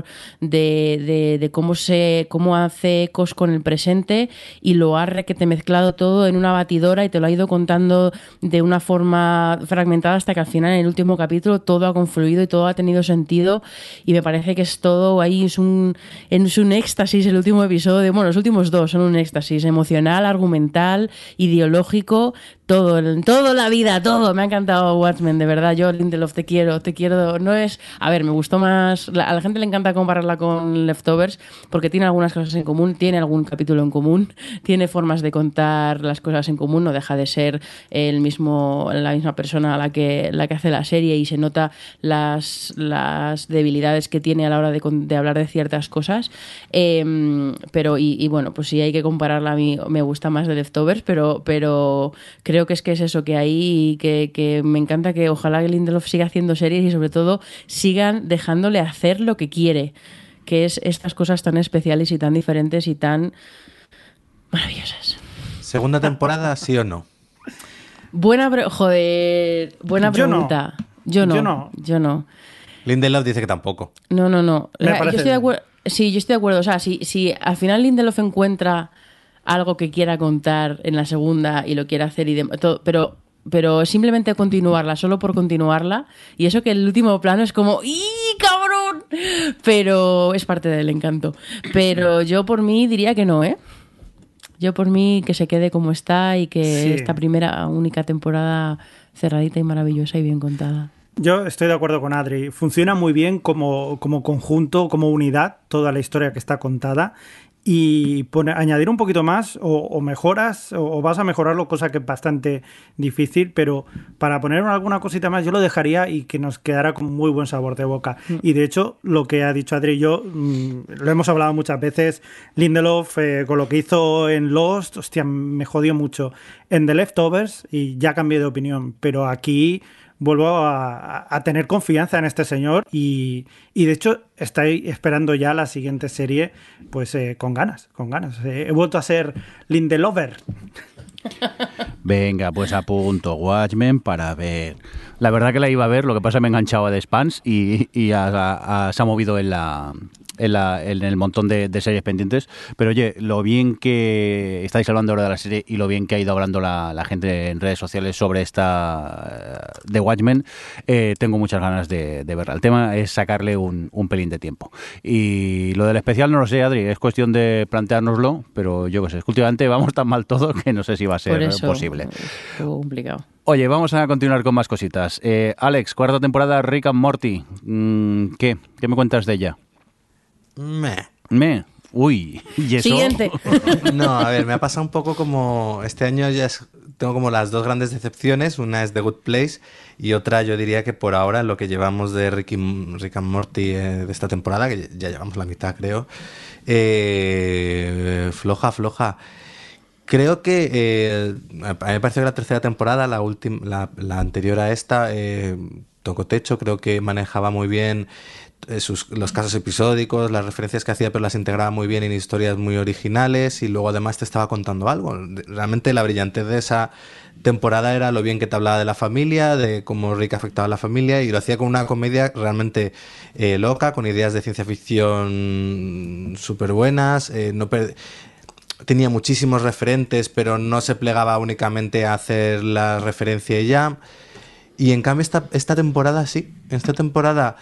de cómo hace ecos con el presente, y lo ha requete mezclado todo en una batidora y te lo ha ido contando de una forma fragmentada hasta que al final, en el último capítulo, todo ha confluido y todo ha tenido sentido, y me parece que es todo ahí, es un éxtasis el último episodio. Bueno, los últimos dos son un éxtasis emocional, argumental, ideológico, todo la vida, todo. Me ha encantado Watchmen, de verdad. Yo, Lindelof, te quiero. No es... A ver, me gustó más... A la gente le encanta compararla con Leftovers porque tiene algunas cosas en común, tiene algún capítulo en común, tiene formas de contar las cosas en común, no deja de ser la misma persona la que hace la serie, y se nota las debilidades que tiene a la hora de hablar de ciertas cosas. Pero bueno, pues sí, hay que compararla. A mí me gusta más de Leftovers, pero creo que es eso que hay, y que me encanta que ojalá Lindelof siga haciendo series y sobre todo sigan dejándole hacer lo que quiere, que es estas cosas tan especiales y tan diferentes y tan maravillosas.
¿Segunda temporada, sí o no?
Buena pregunta. Yo no.
Lindelof dice que tampoco.
No.
Me
Yo
parece
estoy de acuerdo. Sí, yo estoy de acuerdo. O sea, si al final Lindelof encuentra algo que quiera contar en la segunda y lo quiere hacer y demás, pero pero simplemente continuarla, solo por continuarla. Y eso que el último plano es como ¡ih, cabrón! Pero es parte del encanto. Pero yo por mí diría que no, ¿eh? Yo por mí que se quede como está y que
Sí.
esta primera única temporada cerradita y maravillosa y bien contada.
Yo estoy de acuerdo con Adri. Funciona muy bien como conjunto, como unidad, toda la historia que está contada. Y añadir un poquito más o mejoras o vas a mejorarlo, cosa que es bastante difícil, pero para poner alguna cosita más yo lo dejaría y que nos quedara con muy buen sabor de boca. Y de hecho, lo que ha dicho Adri y yo, lo hemos hablado muchas veces, Lindelof con lo que hizo en Lost, hostia, me jodió mucho. En The Leftovers, y ya cambié de opinión, pero aquí vuelvo a tener confianza en este señor y de hecho estoy esperando ya la siguiente serie pues con ganas. He vuelto a ser Lindelover.
Venga, pues apunto Watchmen para ver. La verdad que la iba a ver, lo que pasa es que me he enganchado a The Expanse y se ha movido en el montón de series pendientes. Pero oye, lo bien que estáis hablando ahora de la serie y lo bien que ha ido hablando la gente en redes sociales sobre esta de Watchmen, tengo muchas ganas de verla. El tema es sacarle un pelín de tiempo. Y lo del especial no lo sé, Adri, es cuestión de planteárnoslo, pero yo qué sé, es que últimamente vamos tan mal todo que no sé si va a ser
Por eso,
posible.
es complicado.
Oye, vamos a continuar con más cositas. Alex, cuarta temporada Rick and Morty. ¿Qué me cuentas de ella? Uy, ¿y eso?
Siguiente.
No, a ver, me ha pasado un poco como este año tengo como las dos grandes decepciones. Una es The Good Place y otra yo diría que por ahora lo que llevamos de Rick and Morty de esta temporada, que ya llevamos la mitad creo, floja. Creo que a mí me pareció que la tercera temporada, la anterior a esta, tocó techo. Creo que manejaba muy bien los casos episódicos, las referencias que hacía, pero las integraba muy bien en historias muy originales y luego además te estaba contando algo. Realmente la brillantez de esa temporada era lo bien que te hablaba de la familia, de cómo Rick afectaba a la familia, y lo hacía con una comedia realmente loca, con ideas de ciencia ficción súper buenas. Tenía muchísimos referentes, pero no se plegaba únicamente a hacer la referencia y ya. Y en cambio esta temporada sí, esta temporada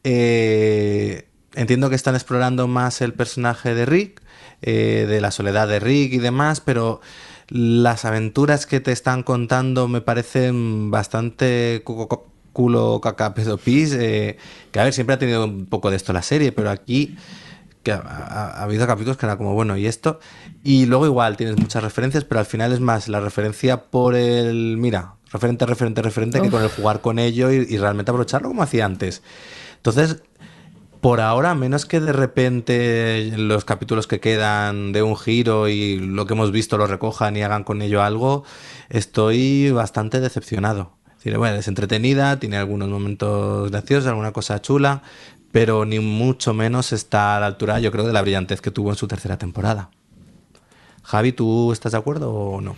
entiendo que están explorando más el personaje de Rick, de la soledad de Rick y demás, pero las aventuras que te están contando me parecen bastante culo caca pedo pis, que a ver, siempre ha tenido un poco de esto la serie, pero aquí que ha habido capítulos que era como, bueno, ¿y esto? Y luego igual tienes muchas referencias, pero al final es más la referencia por el, mira, referente, que con el jugar con ello y realmente aprovecharlo como hacía antes. Entonces, por ahora, a menos que de repente los capítulos que quedan de un giro y lo que hemos visto lo recojan y hagan con ello algo, estoy bastante decepcionado. Es decir, bueno, es entretenida, tiene algunos momentos graciosos, alguna cosa chula, pero ni mucho menos está a la altura, yo creo, de la brillantez que tuvo en su tercera temporada. Javi, ¿tú estás de acuerdo o no?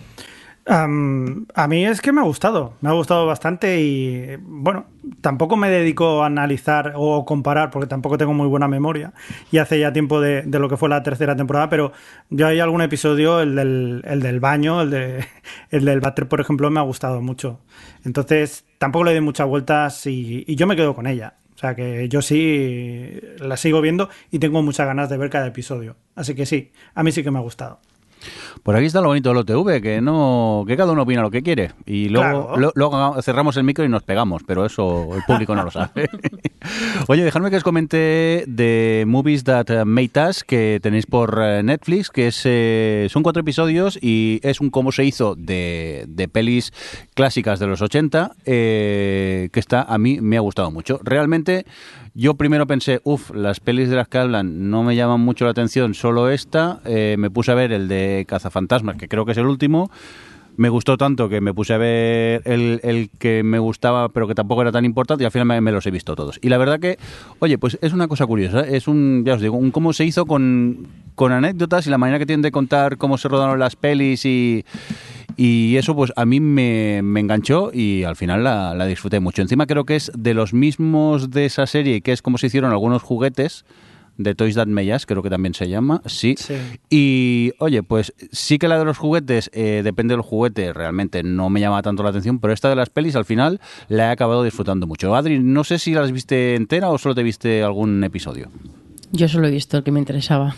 A mí es que me ha gustado bastante y bueno, tampoco me dedico a analizar o comparar porque tampoco tengo muy buena memoria y hace ya tiempo de lo que fue la tercera temporada, pero yo hay algún episodio, el del baño, el del váter, por ejemplo, me ha gustado mucho. Entonces tampoco le doy muchas vueltas y yo me quedo con ella. O sea que yo sí la sigo viendo y tengo muchas ganas de ver cada episodio. Así que sí, a mí sí que me ha gustado.
Por aquí está lo bonito del OTV, que cada uno opina lo que quiere. Y luego,
Claro.
luego cerramos el micro y nos pegamos, pero eso el público no lo sabe. Oye, dejadme que os comente de Movies That Made Us, que tenéis por Netflix, que son 4 episodios y es un cómo se hizo de pelis clásicas de los 80, que a mí me ha gustado mucho. Realmente, yo primero pensé, las pelis de las que hablan no me llaman mucho la atención, solo esta. Me puse a ver el de Cazafantasmas, que creo que es el último. Me gustó tanto que me puse a ver el que me gustaba, pero que tampoco era tan importante, y al final me los he visto todos. Y la verdad que, oye, pues es una cosa curiosa. Es ya os digo, un cómo se hizo con anécdotas y la manera que tienen de contar cómo se rodaron las pelis y eso pues a mí me enganchó y al final la disfruté mucho. Encima creo que es de los mismos de esa serie, que es como se hicieron algunos juguetes de Toys That Made Us, creo que también se llama, sí.
Sí.
Y, oye, pues sí que la de los juguetes, depende del juguete, realmente no me llama tanto la atención, pero esta de las pelis, al final, la he acabado disfrutando mucho. Adri, no sé si las viste entera o solo te viste algún episodio.
Yo solo he visto el que me interesaba.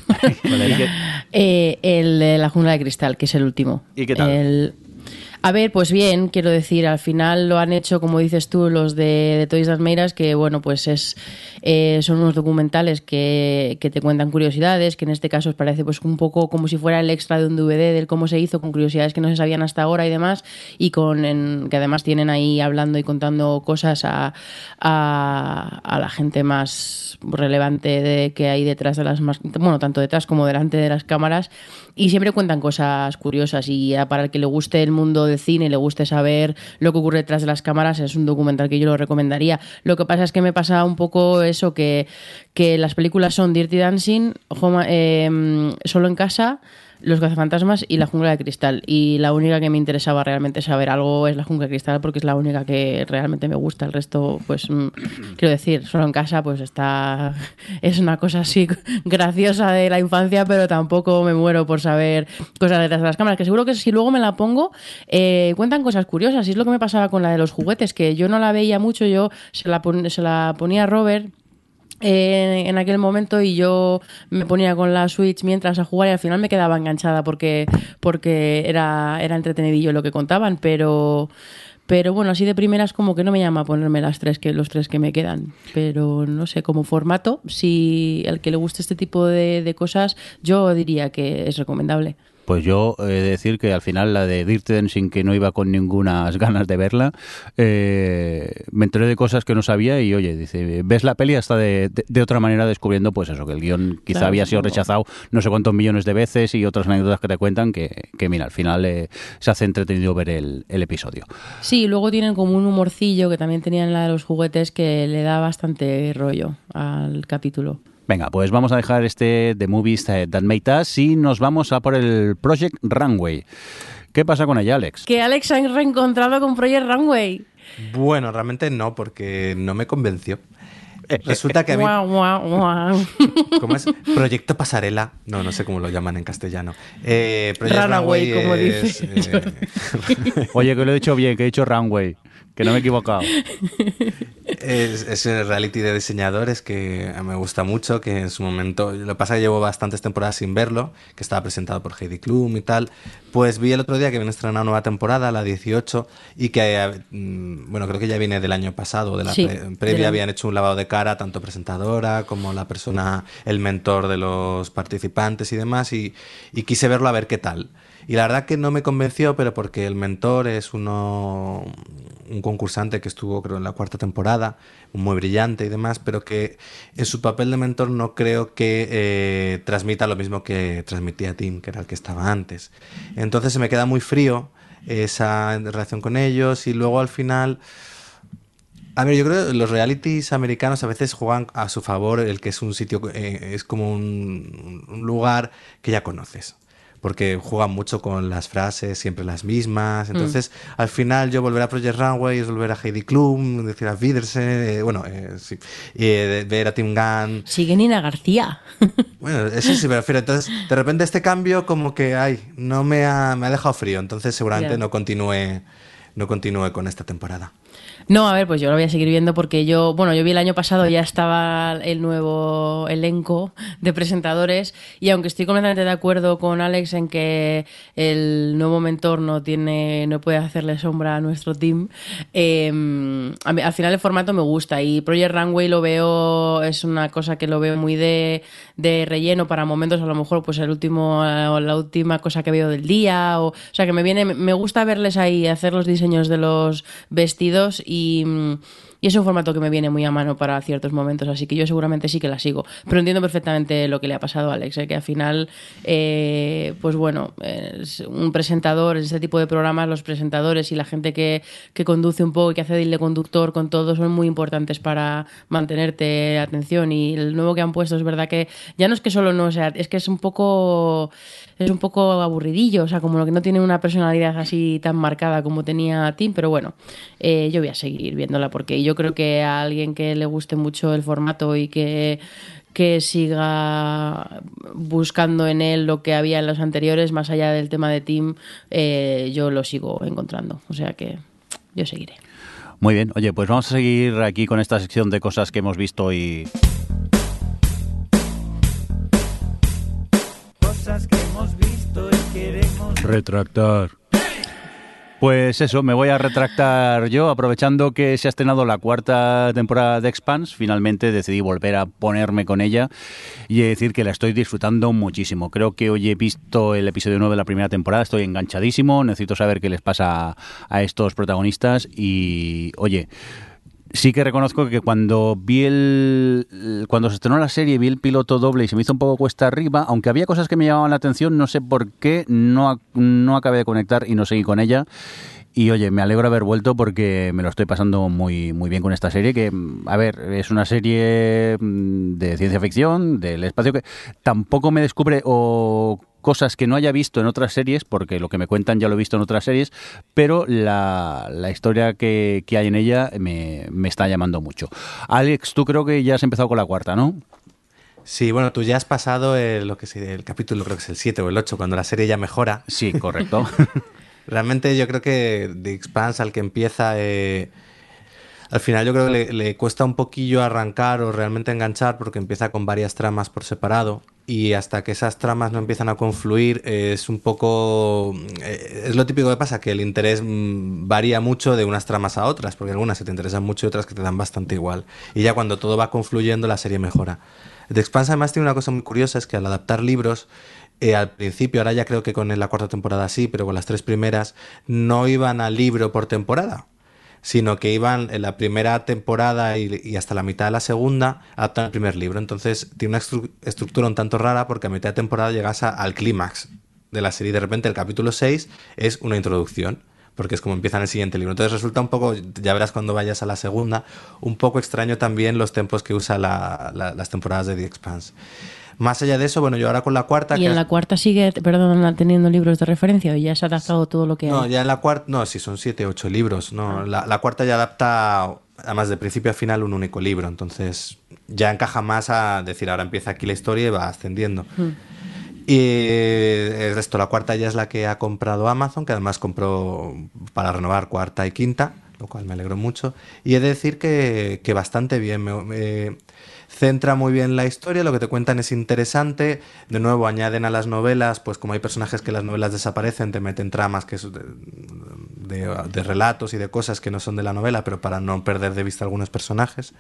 El de La Jungla de Cristal, que es el último.
¿Y qué tal?
A ver, pues bien, quiero decir, al final lo han hecho, como dices tú, los de Toys That Made Us, que bueno, pues son unos documentales que te cuentan curiosidades, que en este caso os parece pues un poco como si fuera el extra de un DVD del cómo se hizo, con curiosidades que no se sabían hasta ahora y demás, y que además tienen ahí hablando y contando cosas a la gente más relevante que hay detrás de las bueno, tanto detrás como delante de las cámaras, y siempre cuentan cosas curiosas, y para el que le guste el mundo del cine y le guste saber lo que ocurre detrás de las cámaras, es un documental que yo lo recomendaría. Lo que pasa es que me pasa un poco eso, que las películas son Dirty Dancing, Solo en casa, Los cazafantasmas y La Jungla de Cristal, y la única que me interesaba realmente saber algo es La Jungla de Cristal, porque es la única que realmente me gusta. El resto, pues quiero decir, Solo en casa pues es una cosa así graciosa de la infancia, pero tampoco me muero por saber cosas detrás de las cámaras, que seguro que si luego me la pongo cuentan cosas curiosas. Y es lo que me pasaba con la de los juguetes, que yo no la veía mucho, yo se la ponía a Robert en aquel momento, y yo me ponía con la Switch mientras a jugar, y al final me quedaba enganchada porque era entretenidillo lo que contaban, pero bueno, así de primeras como que no me llama a ponerme los tres que me quedan. Pero no sé, como formato, si al que le guste este tipo de cosas, yo diría que es recomendable.
Pues yo he de decir que al final la de Dirty Dancing, que no iba con ninguna ganas de verla, me enteré de cosas que no sabía y, oye, dice, ves la peli hasta de otra manera, descubriendo pues eso, que el guión quizá había sido rechazado no sé cuántos millones de veces, y otras anécdotas que te cuentan que mira, al final se hace entretenido ver el episodio.
Sí, luego tienen como un humorcillo que también tenían la de los juguetes, que le da bastante rollo al capítulo.
Venga, pues vamos a dejar The Movies That Made Us y nos vamos a por el Project Runway. ¿Qué pasa con ella, Alex?
Que Alex se ha reencontrado con Project Runway.
Bueno, realmente no, porque no me convenció. Resulta que a mí... ¿Cómo es? Proyecto Pasarela. No sé cómo lo llaman en castellano. Project
Runway, como
es,
dice.
Oye, que lo he dicho bien, que he dicho Runway, que no me he equivocado.
Es el reality de diseñadores que me gusta mucho, que en su momento, lo que pasa es que llevo bastantes temporadas sin verlo, que estaba presentado por Heidi Klum y tal. Pues vi el otro día que viene a estrenar una nueva temporada, la 18, y que, bueno, creo que ya viene del año pasado, de la previa, habían hecho un lavado de cara, tanto presentadora como la persona, el mentor de los participantes y demás, y quise verlo a ver qué tal. Y la verdad que no me convenció, pero porque el mentor es un concursante que estuvo, creo, en la 4ª temporada, muy brillante y demás, pero que en su papel de mentor no creo que transmita lo mismo que transmitía Tim, que era el que estaba antes. Entonces se me queda muy frío esa relación con ellos, y luego al final... A ver, yo creo que los realities americanos a veces juegan a su favor el que es un sitio, es como un lugar que ya conoces, porque juegan mucho con las frases, siempre las mismas. Entonces, al final, yo volver a Project Runway es volver a Heidi Klum, decir a Wiedersehen, sí, ver a Tim Gunn.
Sigue Nina García.
Bueno, eso sí me refiero. Entonces, de repente este cambio como que, no me ha dejado frío. Entonces, seguramente no continúe con esta temporada.
No, a ver, pues yo lo voy a seguir viendo, porque yo vi el año pasado, ya estaba el nuevo elenco de presentadores, y aunque estoy completamente de acuerdo con Alex en que el nuevo mentor no puede hacerle sombra a nuestro team, al final el formato me gusta, y Project Runway lo veo, es una cosa que lo veo muy de relleno para momentos, a lo mejor pues la última cosa que veo del día, o sea que me gusta verles ahí hacer los diseños de los vestidos, y es un formato que me viene muy a mano para ciertos momentos, así que yo seguramente sí que la sigo, pero entiendo perfectamente lo que le ha pasado a Alex, que al final pues bueno, es un presentador en este tipo de programas, los presentadores y la gente que conduce un poco y que hace de conductor con todo son muy importantes para mantenerte atención, y el nuevo que han puesto es verdad que ya no es que solo no sea, es que es un poco aburridillo, o sea, como lo que no tiene una personalidad así tan marcada como tenía Tim, pero bueno, yo voy a seguir viéndola, porque yo yo creo que a alguien que le guste mucho el formato y que siga buscando en él lo que había en los anteriores, más allá del tema de Tim, yo lo sigo encontrando. O sea que yo seguiré.
Muy bien. Oye, pues vamos a seguir aquí con esta sección de cosas que hemos visto y...
Cosas que hemos visto y queremos
retractar. Pues eso, me voy a retractar yo, aprovechando que se ha estrenado la 4ª temporada de Expanse. Finalmente decidí volver a ponerme con ella y decir que la estoy disfrutando muchísimo. Creo que hoy he visto el episodio 9 de la primera temporada, estoy enganchadísimo, necesito saber qué les pasa a estos protagonistas y, oye... Sí que reconozco que cuando cuando se estrenó la serie vi el piloto doble y se me hizo un poco cuesta arriba, aunque había cosas que me llamaban la atención, no sé por qué, no acabé de conectar y no seguí con ella. Y oye, me alegro de haber vuelto porque me lo estoy pasando muy, muy bien con esta serie, que, a ver, es una serie de ciencia ficción, del espacio, que tampoco me descubre o cosas que no haya visto en otras series, porque lo que me cuentan ya lo he visto en otras series, pero la historia que hay en ella me está llamando mucho. Alex, tú creo que ya has empezado con la 4ª, ¿no?
Sí, bueno, tú ya has pasado el capítulo, creo que es el 7 o el 8, cuando la serie ya mejora.
Sí, correcto.
Realmente yo creo que The Expanse, al que empieza, al final yo creo que le cuesta un poquillo arrancar o realmente enganchar, porque empieza con varias tramas por separado y hasta que esas tramas no empiezan a confluir es un poco... es lo típico que pasa, que el interés varía mucho de unas tramas a otras, porque algunas que te interesan mucho y otras que te dan bastante igual. Y ya cuando todo va confluyendo la serie mejora. The Expanse además tiene una cosa muy curiosa, es que al adaptar libros... al principio, ahora ya creo que con la 4ª temporada sí, pero con las 3 primeras no iban al libro por temporada, sino que iban en la primera temporada y hasta la mitad de la segunda adaptan el primer libro. Entonces tiene una estructura un tanto rara, porque a mitad de temporada llegas al clímax de la serie y de repente el capítulo 6 es una introducción, porque es como empieza en el siguiente libro. Entonces resulta un poco, ya verás cuando vayas a la segunda, un poco extraño también los tempos que usa las temporadas de The Expanse. Más allá de eso, bueno, yo ahora con la 4ª...
¿Y en la 4ª sigue, perdón, teniendo libros de referencia o ya se ha adaptado todo lo que hay?
No, ya en la 4ª... No, sí, son 7, 8 libros. No, la 4ª ya adapta, además de principio a final, un único libro. Entonces ya encaja más a decir, ahora empieza aquí la historia y va ascendiendo. Y el resto, la 4ª ya es la que ha comprado Amazon, que además compró para renovar 4ª y 5ª, lo cual me alegró mucho. Y he de decir que bastante bien. Centra muy bien la historia, lo que te cuentan es interesante. De nuevo, añaden a las novelas, pues como hay personajes que las novelas desaparecen, te meten tramas que es de relatos y de cosas que no son de la novela, pero para no perder de vista algunos personajes.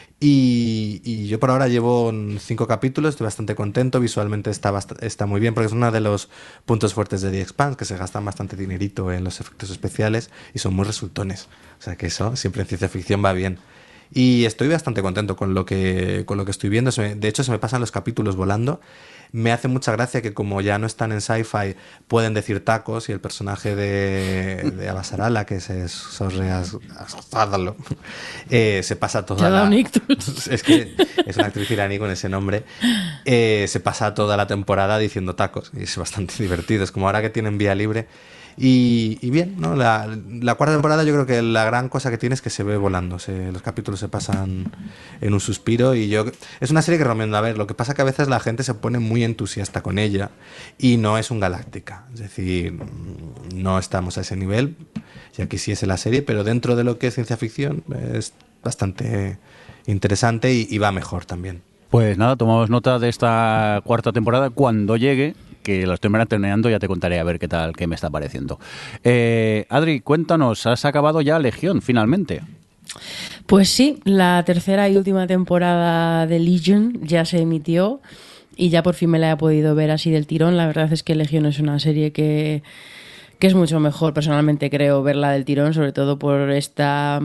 Y yo por ahora llevo 5 capítulos, estoy bastante contento, visualmente está muy bien, porque es uno de los puntos fuertes de The Expanse, que se gastan bastante dinerito en los efectos especiales y son muy resultones. O sea que eso siempre en ciencia ficción va bien. Y estoy bastante contento con lo que estoy viendo. De hecho, se me pasan los capítulos volando. Me hace mucha gracia que, como ya no están en Sci-Fi, pueden decir tacos, y el personaje de Abasarala, que es Sorreasfadalo, se pasa toda la... Es que es una actriz iraní con ese nombre. Se pasa toda la temporada diciendo tacos y es bastante divertido. Es como ahora que tienen vía libre. Y bien, ¿no? La 4ª temporada yo creo que la gran cosa que tiene es que se ve volando. Los capítulos se pasan en un suspiro y es una serie que recomiendo a ver. Lo que pasa que a veces la gente se pone muy entusiasta con ella y no es un Galáctica. Es decir, no estamos a ese nivel, ya que sí es la serie, pero dentro de lo que es ciencia ficción es bastante interesante y va mejor también.
Pues nada, tomamos nota de esta 4ª temporada cuando llegue, que lo estoy terminando, ya te contaré a ver qué me está pareciendo. Adri, cuéntanos, ¿has acabado ya Legión finalmente?
Pues sí, la 3ª y última temporada de Legion ya se emitió y ya por fin me la he podido ver así del tirón. La verdad es que Legión es una serie que es mucho mejor, personalmente creo, verla del tirón, sobre todo por esta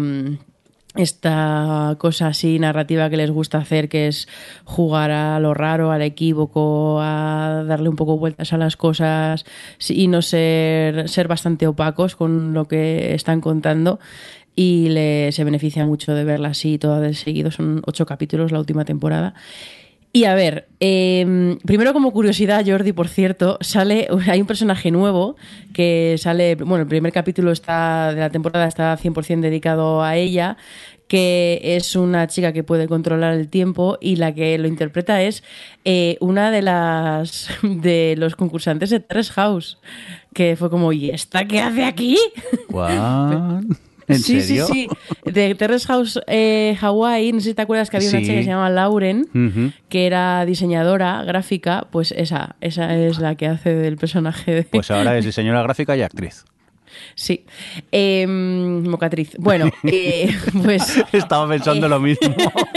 cosa así narrativa que les gusta hacer, que es jugar a lo raro, al equívoco, a darle un poco vueltas a las cosas y no ser bastante opacos con lo que están contando, y se beneficia mucho de verla así toda de seguido. Son 8 capítulos la última temporada. Y a ver, primero como curiosidad, Jordi, por cierto, hay un personaje nuevo que sale, bueno, el primer capítulo de la temporada está 100% dedicado a ella, que es una chica que puede controlar el tiempo y la que lo interpreta es una de los concursantes de Terrace House, que fue como, ¿y esta qué hace aquí?
¿What? ¿En
Sí,
serio?
sí, sí. De Terrace House Hawaii, no sé si te acuerdas que había una
Sí.
chica que se llama Lauren,
Ujú.
que era diseñadora gráfica, pues esa es la que hace del personaje de...
Pues ahora es diseñadora gráfica y actriz.
Sí. Mocatriz. Bueno, pues...
Estaba pensando lo mismo.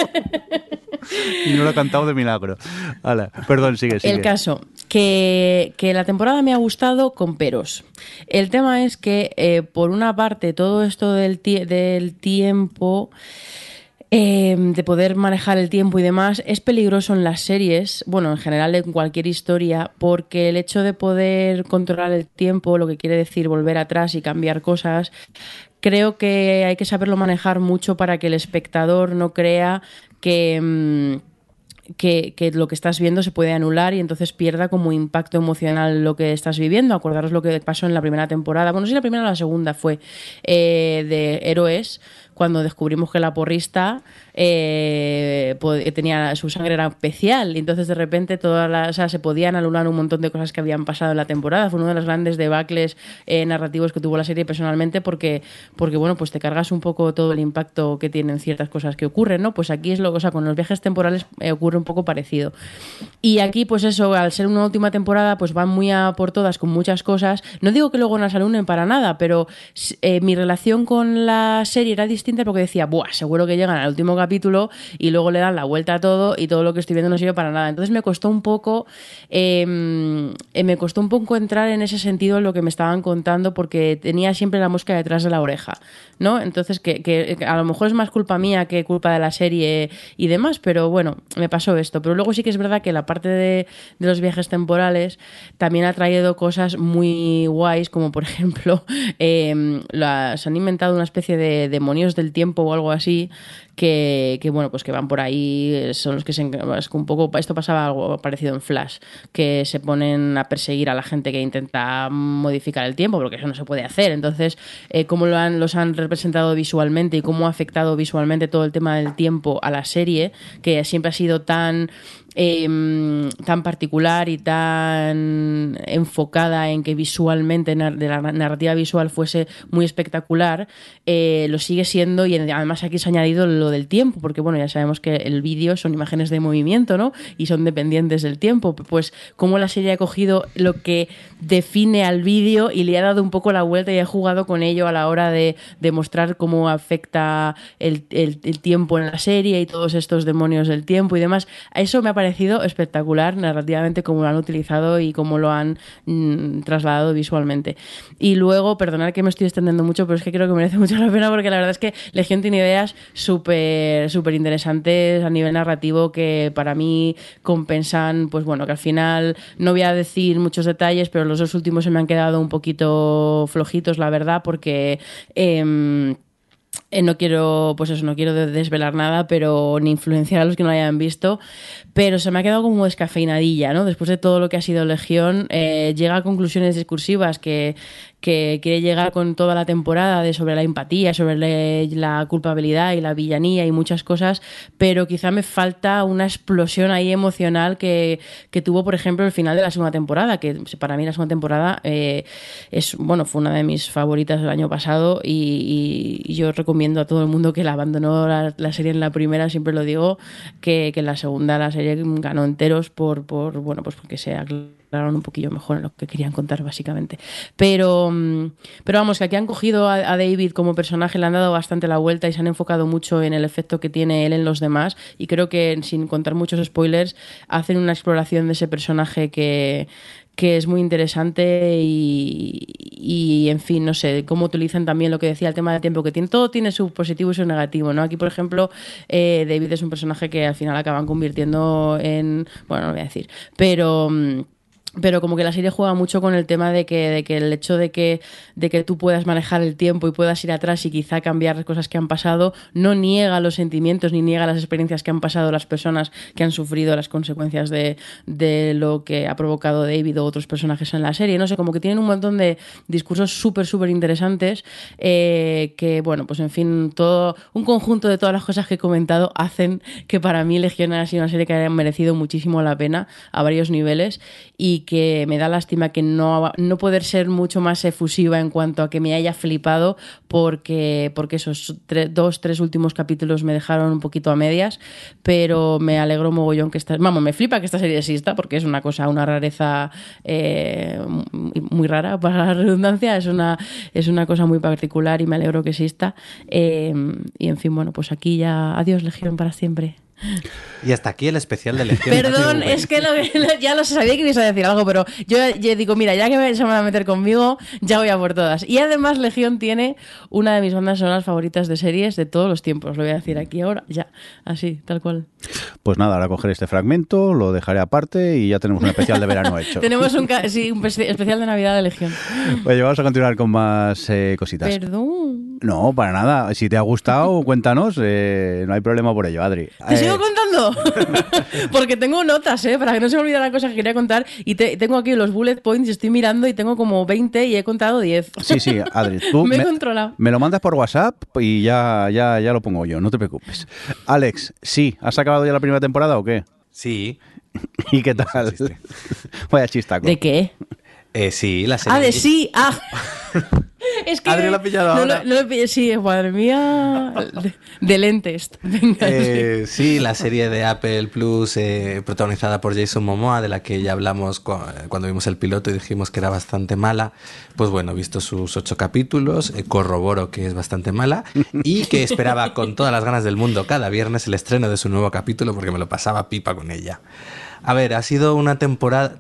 Y no lo he cantado de milagro. Hala, perdón, sigue.
El caso, que la temporada me ha gustado con peros. El tema es que, por una parte, todo esto del tiempo, de poder manejar el tiempo y demás, es peligroso en las series, bueno, en general en cualquier historia, porque el hecho de poder controlar el tiempo, lo que quiere decir volver atrás y cambiar cosas, creo que hay que saberlo manejar mucho para que el espectador no crea que lo que estás viendo se puede anular y entonces pierda como impacto emocional lo que estás viviendo. Acordaros lo que pasó en la primera temporada, bueno, no sé si la primera o la segunda fue, de Héroes, cuando descubrimos que la porrista tenía su sangre era especial y entonces de repente se podían anular un montón de cosas que habían pasado en la temporada. Fue uno de los grandes debacles narrativos que tuvo la serie personalmente porque bueno, pues te cargas un poco todo el impacto que tienen ciertas cosas que ocurren, ¿no? Pues aquí con los viajes temporales ocurre un poco parecido. Y aquí, pues eso, al ser una última temporada, pues van muy a por todas con muchas cosas. No digo que luego no se alunen para nada, pero mi relación con la serie era distinta porque decía, buah, seguro que llegan al último capítulo y luego le dan la vuelta a todo y todo lo que estoy viendo no sirve para nada. Entonces me costó un poco entrar en ese sentido en lo que me estaban contando porque tenía siempre la mosca detrás de la oreja, ¿no? Entonces que a lo mejor es más culpa mía que culpa de la serie y demás, pero bueno, me pasó esto. Pero luego sí que es verdad que la parte de los viajes temporales también ha traído cosas muy guays, como por ejemplo se han inventado una especie de demonios del tiempo o algo así que bueno, pues que van por ahí, son los que es un poco, esto pasaba algo parecido en Flash, que se ponen a perseguir a la gente que intenta modificar el tiempo, porque eso no se puede hacer. Entonces, cómo los han representado visualmente y cómo ha afectado visualmente todo el tema del tiempo a la serie, que siempre ha sido tan particular y tan enfocada en que visualmente de la narrativa visual fuese muy espectacular, lo sigue siendo. Y además aquí se ha añadido lo del tiempo, porque bueno, ya sabemos que el vídeo son imágenes de movimiento, ¿no? Y son dependientes del tiempo. Pues cómo la serie ha cogido lo que define al vídeo y le ha dado un poco la vuelta y ha jugado con ello a la hora de demostrar cómo afecta el tiempo en la serie y todos estos demonios del tiempo y demás. Eso me ha parecido espectacular narrativamente, cómo lo han utilizado y cómo lo han trasladado visualmente. Y luego, perdonad que me estoy extendiendo mucho, pero es que creo que merece mucho la pena porque la verdad es que Legión tiene ideas súper interesantes a nivel narrativo que para mí compensan, pues bueno, que al final no voy a decir muchos detalles, pero los dos últimos se me han quedado un poquito flojitos, la verdad, porque no quiero desvelar nada, pero ni influenciar a los que no lo hayan visto, pero se me ha quedado como descafeinadilla, ¿no? Después de todo lo que ha sido Legión, llega a conclusiones discursivas que quiere llegar con toda la temporada sobre la empatía, sobre la culpabilidad y la villanía y muchas cosas, pero quizá me falta una explosión ahí emocional que tuvo, por ejemplo, el final de la segunda temporada, que para mí la segunda temporada fue una de mis favoritas del año pasado y yo recomiendo a todo el mundo que la abandonó la serie en la primera, siempre lo digo, que en la segunda la serie ganó enteros pues porque se aclararon un poquillo mejor en lo que querían contar básicamente. Pero vamos, que aquí han cogido a David como personaje, le han dado bastante la vuelta y se han enfocado mucho en el efecto que tiene él en los demás, y creo que, sin contar muchos spoilers, hacen una exploración de ese personaje que es muy interesante y en fin, no sé, cómo utilizan también lo que decía, el tema del tiempo que tiene. Todo tiene su positivo y su negativo, ¿no? Aquí, por ejemplo, David es un personaje que al final acaban convirtiendo en... Bueno, no lo voy a decir, pero pero como que la serie juega mucho con el tema de que el hecho de que tú puedas manejar el tiempo y puedas ir atrás y quizá cambiar cosas que han pasado, no niega los sentimientos ni niega las experiencias que han pasado las personas que han sufrido las consecuencias de lo que ha provocado David o otros personajes en la serie. No sé, como que tienen un montón de discursos súper interesantes que, bueno, pues en fin, todo un conjunto de todas las cosas que he comentado hacen que para mí Legión ha sido una serie que ha merecido muchísimo la pena a varios niveles, y que me da lástima que no poder ser mucho más efusiva en cuanto a que me haya flipado, porque esos 2-3 últimos capítulos me dejaron un poquito a medias, pero me alegro mogollón que me flipa que esta serie exista, porque es una rareza muy rara, para la redundancia, es una cosa muy particular y me alegro que exista, y en fin, bueno, pues aquí ya adiós Legión para siempre.
Y hasta aquí el especial de Legión.
Perdón, es que ya lo sabía que ibas a decir algo, pero yo digo, mira, ya que se van a meter conmigo, ya voy a por todas. Y además Legión tiene una de mis bandas sonoras favoritas de series de todos los tiempos, lo voy a decir aquí ahora, ya, así, tal cual.
Pues nada, ahora cogeré este fragmento, lo dejaré aparte y ya tenemos un especial de verano hecho.
Tenemos un especial de Navidad de Legión.
Oye, vamos a continuar con más cositas.
Perdón.
No, para nada. Si te ha gustado, cuéntanos. No hay problema por ello, Adri.
¿Te sigo contando? Porque tengo notas, para que no se me olvide la cosa que quería contar. Y tengo aquí los bullet points, estoy mirando y tengo como 20 y he contado 10.
Sí, Adri, tú
me he controlado.
Me lo mandas por WhatsApp y ya lo pongo yo, no te preocupes. Alex, sí, ¿has acabado ya la primera temporada o qué?
Sí.
¿Y qué tal? Vaya chistaco.
¿De qué?
Sí, la serie.
De sí. Es que
Adri lo ha pillado ahora.
No lo pillé, sí, madre mía. De lentes. Venga,
sí, la serie de Apple Plus protagonizada por Jason Momoa, de la que ya hablamos cuando vimos el piloto y dijimos que era bastante mala. Pues bueno, he visto sus 8 capítulos, corroboro que es bastante mala y que esperaba con todas las ganas del mundo cada viernes el estreno de su nuevo capítulo, porque me lo pasaba pipa con ella. A ver, ha sido una temporada...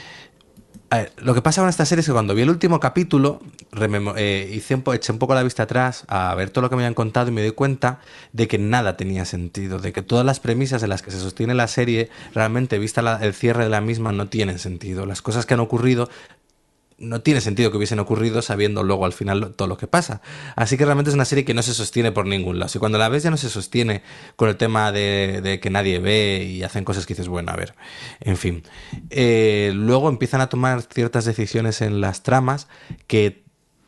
A ver, lo que pasa con esta serie es que cuando vi el último capítulo eché un poco la vista atrás a ver todo lo que me habían contado y me di cuenta de que nada tenía sentido, de que todas las premisas en las que se sostiene la serie, realmente vista el cierre de la misma, no tienen sentido. Las cosas que han ocurrido no tiene sentido que hubiesen ocurrido sabiendo luego al final todo lo que pasa. Así que realmente es una serie que no se sostiene por ningún lado. Si cuando la ves ya no se sostiene con el tema de que nadie ve y hacen cosas que dices, bueno, a ver, en fin. Luego empiezan a tomar ciertas decisiones en las tramas que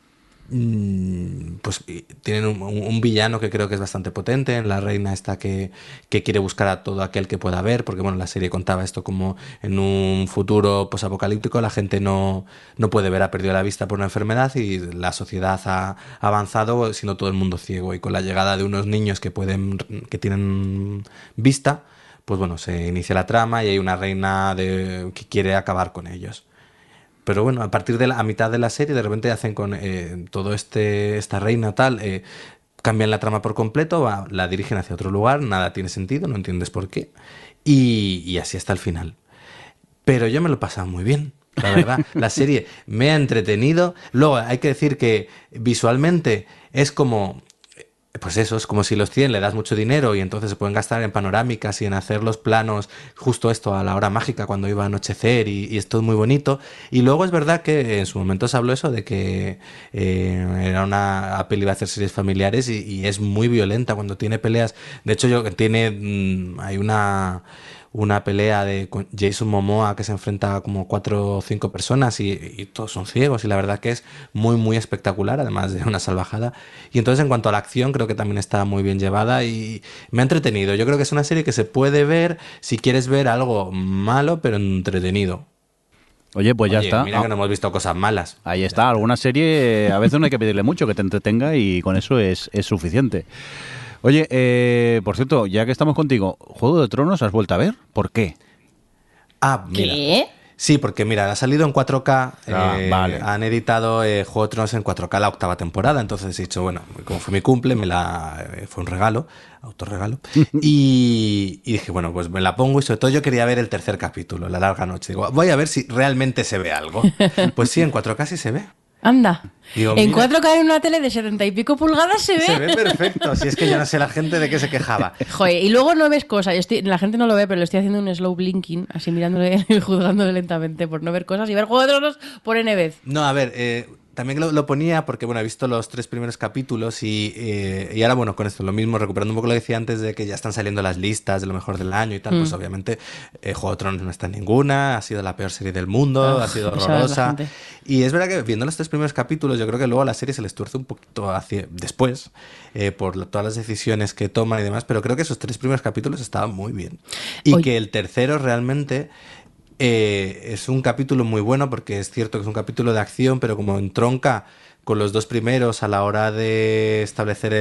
pues tienen un villano que creo que es bastante potente, en la reina esta que quiere buscar a todo aquel que pueda ver, porque bueno, la serie contaba esto como en un futuro posapocalíptico la gente no puede ver, ha perdido la vista por una enfermedad y la sociedad ha avanzado siendo todo el mundo ciego, y con la llegada de unos niños que tienen vista, pues bueno, se inicia la trama y hay una reina que quiere acabar con ellos. Pero bueno, a partir de a mitad de la serie, de repente hacen con todo esta reina tal, cambian la trama por completo, la dirigen hacia otro lugar, nada tiene sentido, no entiendes por qué, y así hasta el final. Pero yo me lo he pasado muy bien, la verdad. La serie me ha entretenido. Luego hay que decir que visualmente es como... Pues eso, es como si los 100 le das mucho dinero y entonces se pueden gastar en panorámicas y en hacer los planos, justo esto a la hora mágica cuando iba a anochecer, y es todo muy bonito. Y luego es verdad que en su momento se habló eso de que era una Apple iba a hacer series familiares y es muy violenta cuando tiene peleas. De hecho, hay una pelea con Jason Momoa que se enfrenta a como 4 o 5 personas y todos son ciegos, y la verdad que es muy muy espectacular, además de una salvajada. Y entonces en cuanto a la acción creo que también está muy bien llevada y me ha entretenido. Yo creo que es una serie que se puede ver si quieres ver algo malo pero entretenido.
Oye, pues ya está.
Mira que no hemos visto cosas malas.
Ahí está, alguna serie a veces no hay que pedirle mucho, que te entretenga y con eso es suficiente. Oye, por cierto, ya que estamos contigo, ¿Juego de Tronos has vuelto a ver? ¿Por qué?
Mira.
¿Qué?
Sí, porque mira, ha salido en 4K,
vale.
Han editado Juego de Tronos en 4K la 8ª temporada, entonces he dicho, bueno, como fue mi cumple, fue un regalo, autorregalo, y dije, bueno, pues me la pongo, y sobre todo yo quería ver el 3er capítulo, La larga noche. Digo, voy a ver si realmente se ve algo. Pues sí, en 4K sí se ve.
Anda.
Digo,
En
mira,
4K en una tele de 70 y pico pulgadas se ve.
se ve perfecto. Si es que yo no sé la gente de qué se quejaba.
Joder, y luego no ves cosas. La gente no lo ve, pero le estoy haciendo un slow blinking, así mirándole y juzgándole lentamente por no ver cosas y ver Juego de Tronos por N vez.
No, a ver, también lo ponía porque, bueno, he visto los 3 primeros capítulos y ahora, bueno, con esto lo mismo, recuperando un poco lo que decía antes de que ya están saliendo las listas de lo mejor del año y tal, pues obviamente Juego de Tronos no está en ninguna, ha sido la peor serie del mundo, ha sido
eso es
horrorosa.
bastante.
Y es verdad que viendo los 3 primeros capítulos, yo creo que luego a la serie se les tuerce un poquito después, por todas las decisiones que toman y demás, pero creo que esos 3 primeros capítulos estaban muy bien. Y
Oye.
que el tercero realmente... es un capítulo muy bueno porque es cierto que es un capítulo de acción, pero como entronca con los 2 primeros a la hora de establecer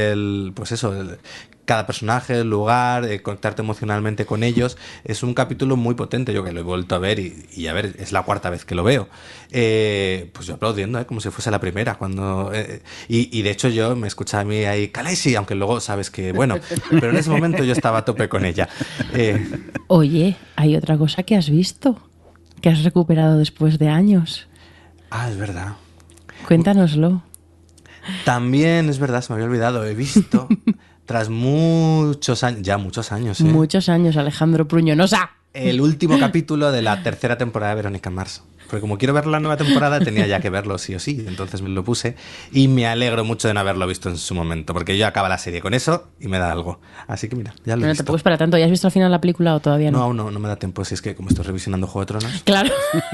cada personaje, el lugar, conectarte emocionalmente con ellos, es un capítulo muy potente. Yo que lo he vuelto a ver y a ver, es la 4ª vez que lo veo. Pues yo aplaudiendo, como si fuese la primera. Y de hecho yo me escuchaba a mí ahí, Khaleesi, aunque luego sabes que, bueno, pero en ese momento yo estaba a tope con ella.
Oye, hay otra cosa que has visto, que has recuperado después de años.
Es verdad.
Cuéntanoslo.
También es verdad, se me había olvidado, he visto, tras muchos años,
Muchos años, Alejandro Pruñonosa.
el último capítulo de la 3ª temporada de Verónica Mars. Porque como quiero ver la nueva temporada, tenía ya que verlo sí o sí. Entonces me lo puse y me alegro mucho de no haberlo visto en su momento, porque yo acabo la serie con eso y me da algo. Así que mira, ya lo he
No
visto.
tampoco es para tanto. ¿Ya has visto al final la película o todavía no?
No, aún no me da tiempo. Si es que como estoy revisionando Juego de Tronos
Claro.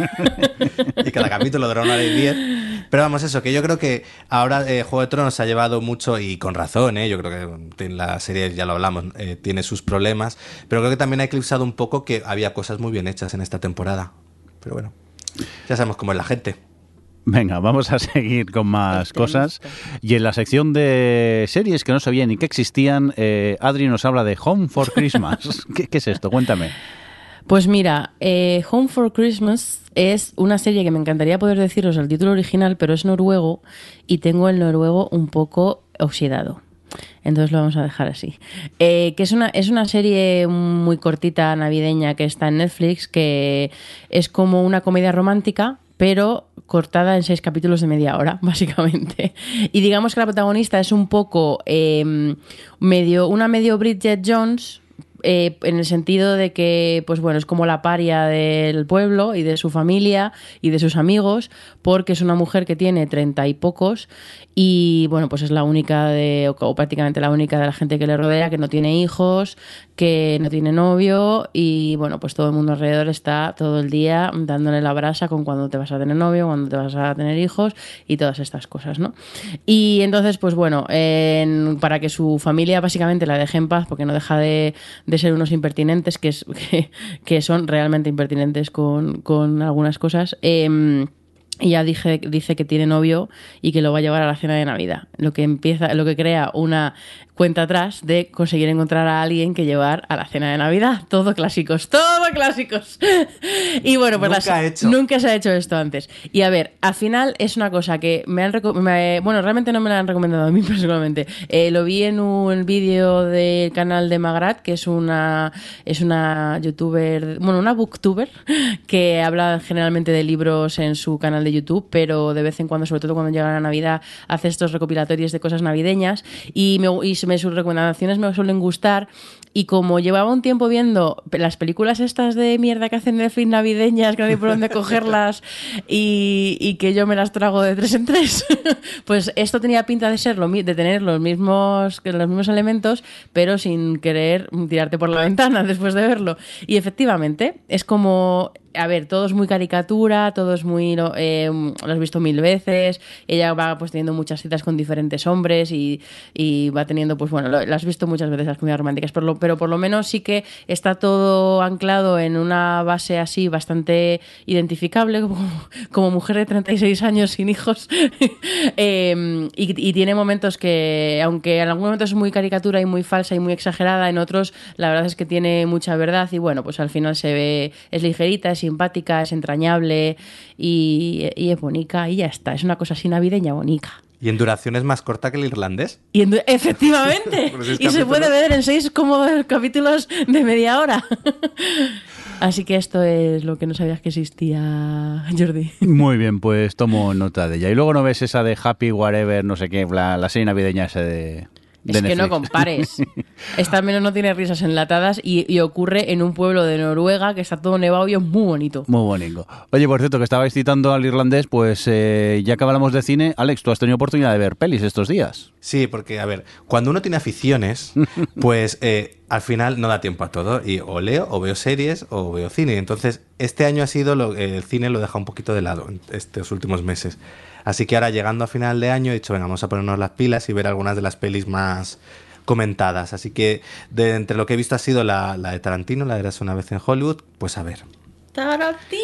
y cada capítulo dura 1 hora y 10. Pero vamos, eso, que yo creo que ahora Juego de Tronos se ha llevado mucho, y con razón, yo creo que en la serie, ya lo hablamos, tiene sus problemas, pero creo que también ha eclipsado un poco que había cosas muy bien hechas en esta temporada. Pero bueno, ya sabemos cómo es la gente.
Venga, vamos a seguir con más cosas. Y en la sección de series que no sabía ni que existían, Adri nos habla de Home for Christmas. ¿Qué es esto? Cuéntame.
Pues mira, Home for Christmas es una serie que me encantaría poder deciros el título original, pero es noruego y tengo el noruego un poco oxidado. Entonces lo vamos a dejar así. Que es una serie muy cortita navideña que está en Netflix, que es como una comedia romántica, pero cortada en 6 capítulos de media hora, básicamente. Y digamos que la protagonista es un poco una medio Bridget Jones, en el sentido de que, pues bueno, es como la paria del pueblo y de su familia y de sus amigos, porque es una mujer que tiene 30 y pocos y, bueno, pues es la única o prácticamente la única de la gente que le rodea, que no tiene hijos, que no tiene novio y, bueno, pues todo el mundo alrededor está todo el día dándole la brasa con cuándo te vas a tener novio, cuándo te vas a tener hijos y todas estas cosas, ¿no? Y entonces, pues bueno, para que su familia básicamente la deje en paz, porque no deja de ser unos impertinentes, que son realmente impertinentes con algunas cosas, y ya dice que tiene novio y que lo va a llevar a la cena de Navidad, lo que crea una cuenta atrás de conseguir encontrar a alguien que llevar a la cena de Navidad. Todo clásicos. Y bueno, pues nunca se ha hecho esto antes. Y a ver, al final es una cosa que bueno, realmente no me la han recomendado a mí personalmente. Lo vi en un vídeo del canal de Magrat, que es una youtuber, bueno, una booktuber, que habla generalmente de libros en su canal de YouTube, pero de vez en cuando, sobre todo cuando llega la Navidad, hace estos recopilatorios de cosas navideñas y sus recomendaciones me suelen gustar. Y como llevaba un tiempo viendo las películas estas de mierda que hacen Netflix navideñas, que no hay por dónde cogerlas y que yo me las trago de 3 en 3, pues esto tenía pinta de tener los mismos elementos, pero sin querer tirarte por la ventana después de verlo. Y efectivamente, es como... A ver, todo es muy caricatura, todo es muy... lo has visto 1000 veces, ella va pues teniendo muchas citas con diferentes hombres y va teniendo, pues bueno, lo has visto muchas veces las comedias románticas, pero por lo menos sí que está todo anclado en una base así bastante identificable, como mujer de 36 años sin hijos, y tiene momentos que, aunque en algún momento es muy caricatura y muy falsa y muy exagerada, en otros la verdad es que tiene mucha verdad y bueno, pues al final se ve, es ligerita, es simpática, es entrañable y es bonita y ya está. Es una cosa así navideña bonita.
¿Y en duración es más corta que el irlandés?
Efectivamente. Y se puede ver en 6 cómodos capítulos de media hora. Así que esto es lo que no sabías que existía, Jordi.
Muy bien, pues tomo nota de ella. Y luego no ves esa de Happy Whatever, no sé qué, la serie navideña esa de
Es que no
Netflix.
compares. Esta al menos no tiene risas enlatadas y ocurre en un pueblo de Noruega que está todo nevado y es muy bonito.
Muy bonito. Oye, por cierto, que estabais citando al irlandés, pues ya que hablamos de cine, Alex, ¿tú has tenido oportunidad de ver pelis estos días?
Sí, porque, a ver, cuando uno tiene aficiones, pues al final no da tiempo a todo. Y o leo, o veo series, o veo cine. Entonces, este año ha sido, el cine lo deja un poquito de lado en estos últimos meses. Así que ahora, llegando a final de año, he dicho, venga, vamos a ponernos las pilas y ver algunas de las pelis más comentadas. Así que, entre lo que he visto ha sido la de Tarantino, la de Érase una vez en Hollywood, pues a ver.
¡Tarantino!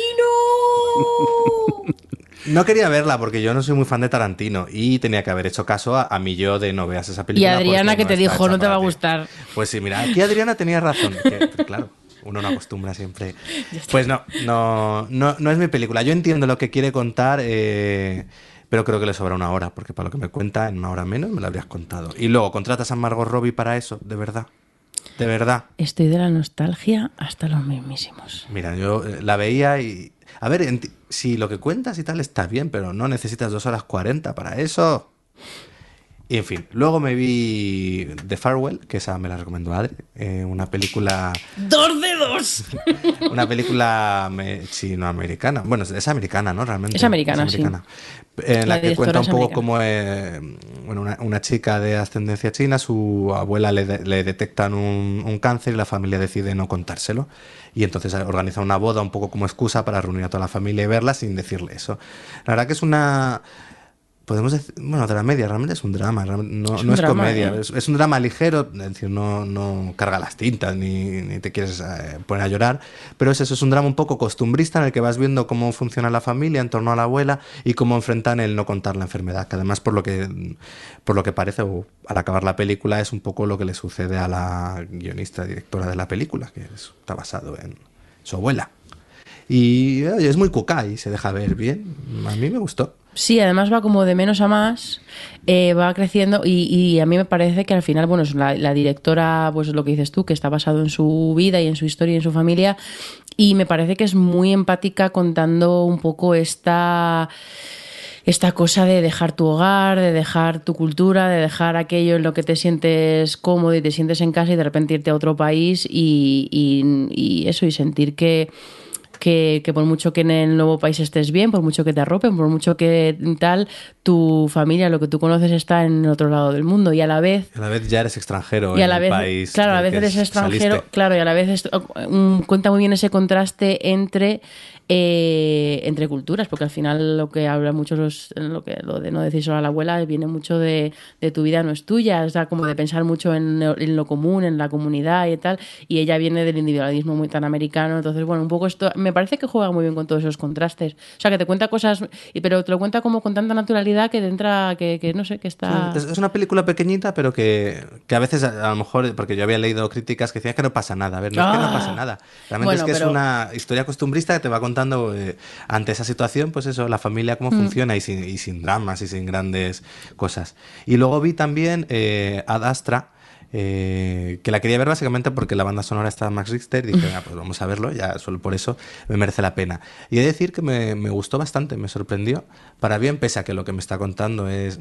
No quería verla porque yo no soy muy fan de Tarantino y tenía que haber hecho caso a mi yo de no veas esa
Y
película.
Adriana
porque
que te
está
dijo,
hecha
no te va a
para ti".
gustar.
Pues sí, mira, aquí Adriana tenía razón. Que, claro, uno no acostumbra siempre. Pues no es mi película. Yo entiendo lo que quiere contar, pero creo que le sobra una hora, porque para lo que me cuenta, en una hora menos me lo habrías contado. Y luego, ¿contratas a Margot Robbie para eso? ¿De verdad? ¿De verdad?
Estoy de la nostalgia hasta los mismísimos.
Mira, yo la veía y... A ver, si lo que cuentas y tal está bien, pero no necesitas 2 horas 40 para eso. Y en fin, luego me vi The Farewell, que esa me la recomendó Adri, una película...
¡2 de 2!
Una película chino-americana. Bueno, es americana, ¿no? Realmente.
Es americana, sí.
En la
La
que cuenta
directora
un
es
poco
americana.
cómo una chica de ascendencia china, su abuela le detectan un cáncer y la familia decide no contárselo. Y entonces organiza una boda un poco como excusa para reunir a toda la familia y verla sin decirle eso. La verdad que es una... Podemos decir, bueno, de la media, realmente es un drama, no
un
es
drama,
comedia, es un drama ligero, es decir, no carga las tintas ni te quieres poner a llorar, pero es eso, es un drama un poco costumbrista en el que vas viendo cómo funciona la familia en torno a la abuela y cómo enfrentan el no contar la enfermedad, que además por lo que parece, o al acabar la película, es un poco lo que le sucede a la guionista, directora de la película, que está basado en su abuela. Y oye, es muy cuca y se deja ver bien, a mí me gustó.
Sí, además va como de menos a más, va creciendo y a mí me parece que al final, bueno, es la directora, pues lo que dices tú, que está basado en su vida y en su historia y en su familia, y me parece que es muy empática contando un poco esta cosa de dejar tu hogar, de dejar tu cultura, de dejar aquello en lo que te sientes cómodo y te sientes en casa y de repente irte a otro país y eso, y sentir que por mucho que en el nuevo país estés bien, por mucho que te arropen, por mucho que tal, tu familia, lo que tú conoces, está en el otro lado del mundo y a la vez
Ya eres extranjero
y a
en
la
el
vez,
país.
claro, a la
del
vez
que
eres extranjero,
saliste.
claro, y a la vez cuenta muy bien ese contraste entre culturas, porque al final lo que habla mucho lo de no decir solo a la abuela viene mucho de tu vida no es tuya, o sea, como de pensar mucho en lo común, en la comunidad y tal, y ella viene del individualismo muy tan americano, entonces bueno, un poco esto me parece que juega muy bien con todos esos contrastes, o sea, que te cuenta cosas, pero te lo cuenta como con tanta naturalidad que te entra, que no sé, que está...
Sí, es una película pequeñita, pero que a veces, a lo mejor, porque yo había leído críticas que decían que no pasa nada. A ver, no es que no pasa nada. Realmente
Bueno,
es que
pero...
es una historia costumbrista que te va contando ante esa situación, pues eso, la familia cómo funciona y sin dramas y sin grandes cosas. Y luego vi también Ad Astra, que la quería ver básicamente porque la banda sonora está Max Richter y dije, pues vamos a verlo, ya solo por eso me merece la pena. Y he de decir que me gustó bastante, me sorprendió, para bien, pese a que lo que me está contando es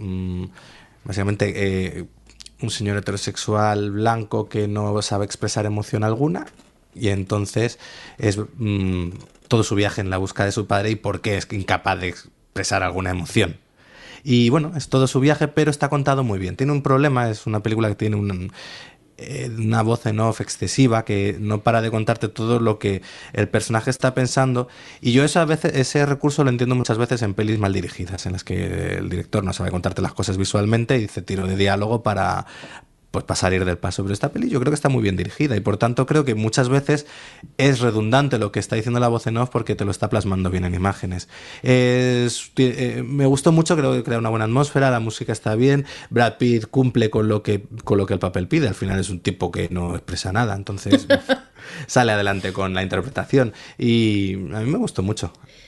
básicamente un señor heterosexual blanco que no sabe expresar emoción alguna y entonces es todo su viaje en la búsqueda de su padre y por qué es incapaz de expresar alguna emoción. Y bueno, es todo su viaje, pero está contado muy bien. Tiene un problema, es una película que tiene una voz en off excesiva que no para de contarte todo lo que el personaje está pensando. Y yo ese recurso lo entiendo muchas veces en pelis mal dirigidas, en las que el director no sabe contarte las cosas visualmente y dice tiro de diálogo para salir del paso. Pero esta peli yo creo que está muy bien dirigida y por tanto creo que muchas veces es redundante lo que está diciendo la voz en off porque te lo está plasmando bien en imágenes. Me gustó mucho, creo que crea una buena atmósfera, la música está bien, Brad Pitt cumple con lo que el papel pide, al final es un tipo que no expresa nada, entonces sale adelante con la interpretación y a mí me gustó mucho.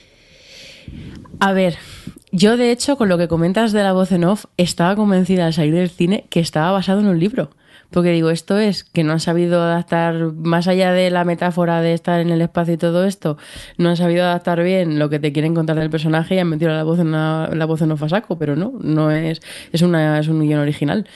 A ver, yo de hecho con lo que comentas de la voz en off estaba convencida al salir del cine que estaba basado en un libro. Porque digo, esto es que no han sabido adaptar, más allá de la metáfora de estar en el espacio y todo esto, no han sabido adaptar bien lo que te quieren contar del personaje y han metido la voz en un fasaco, pero no es un guión original.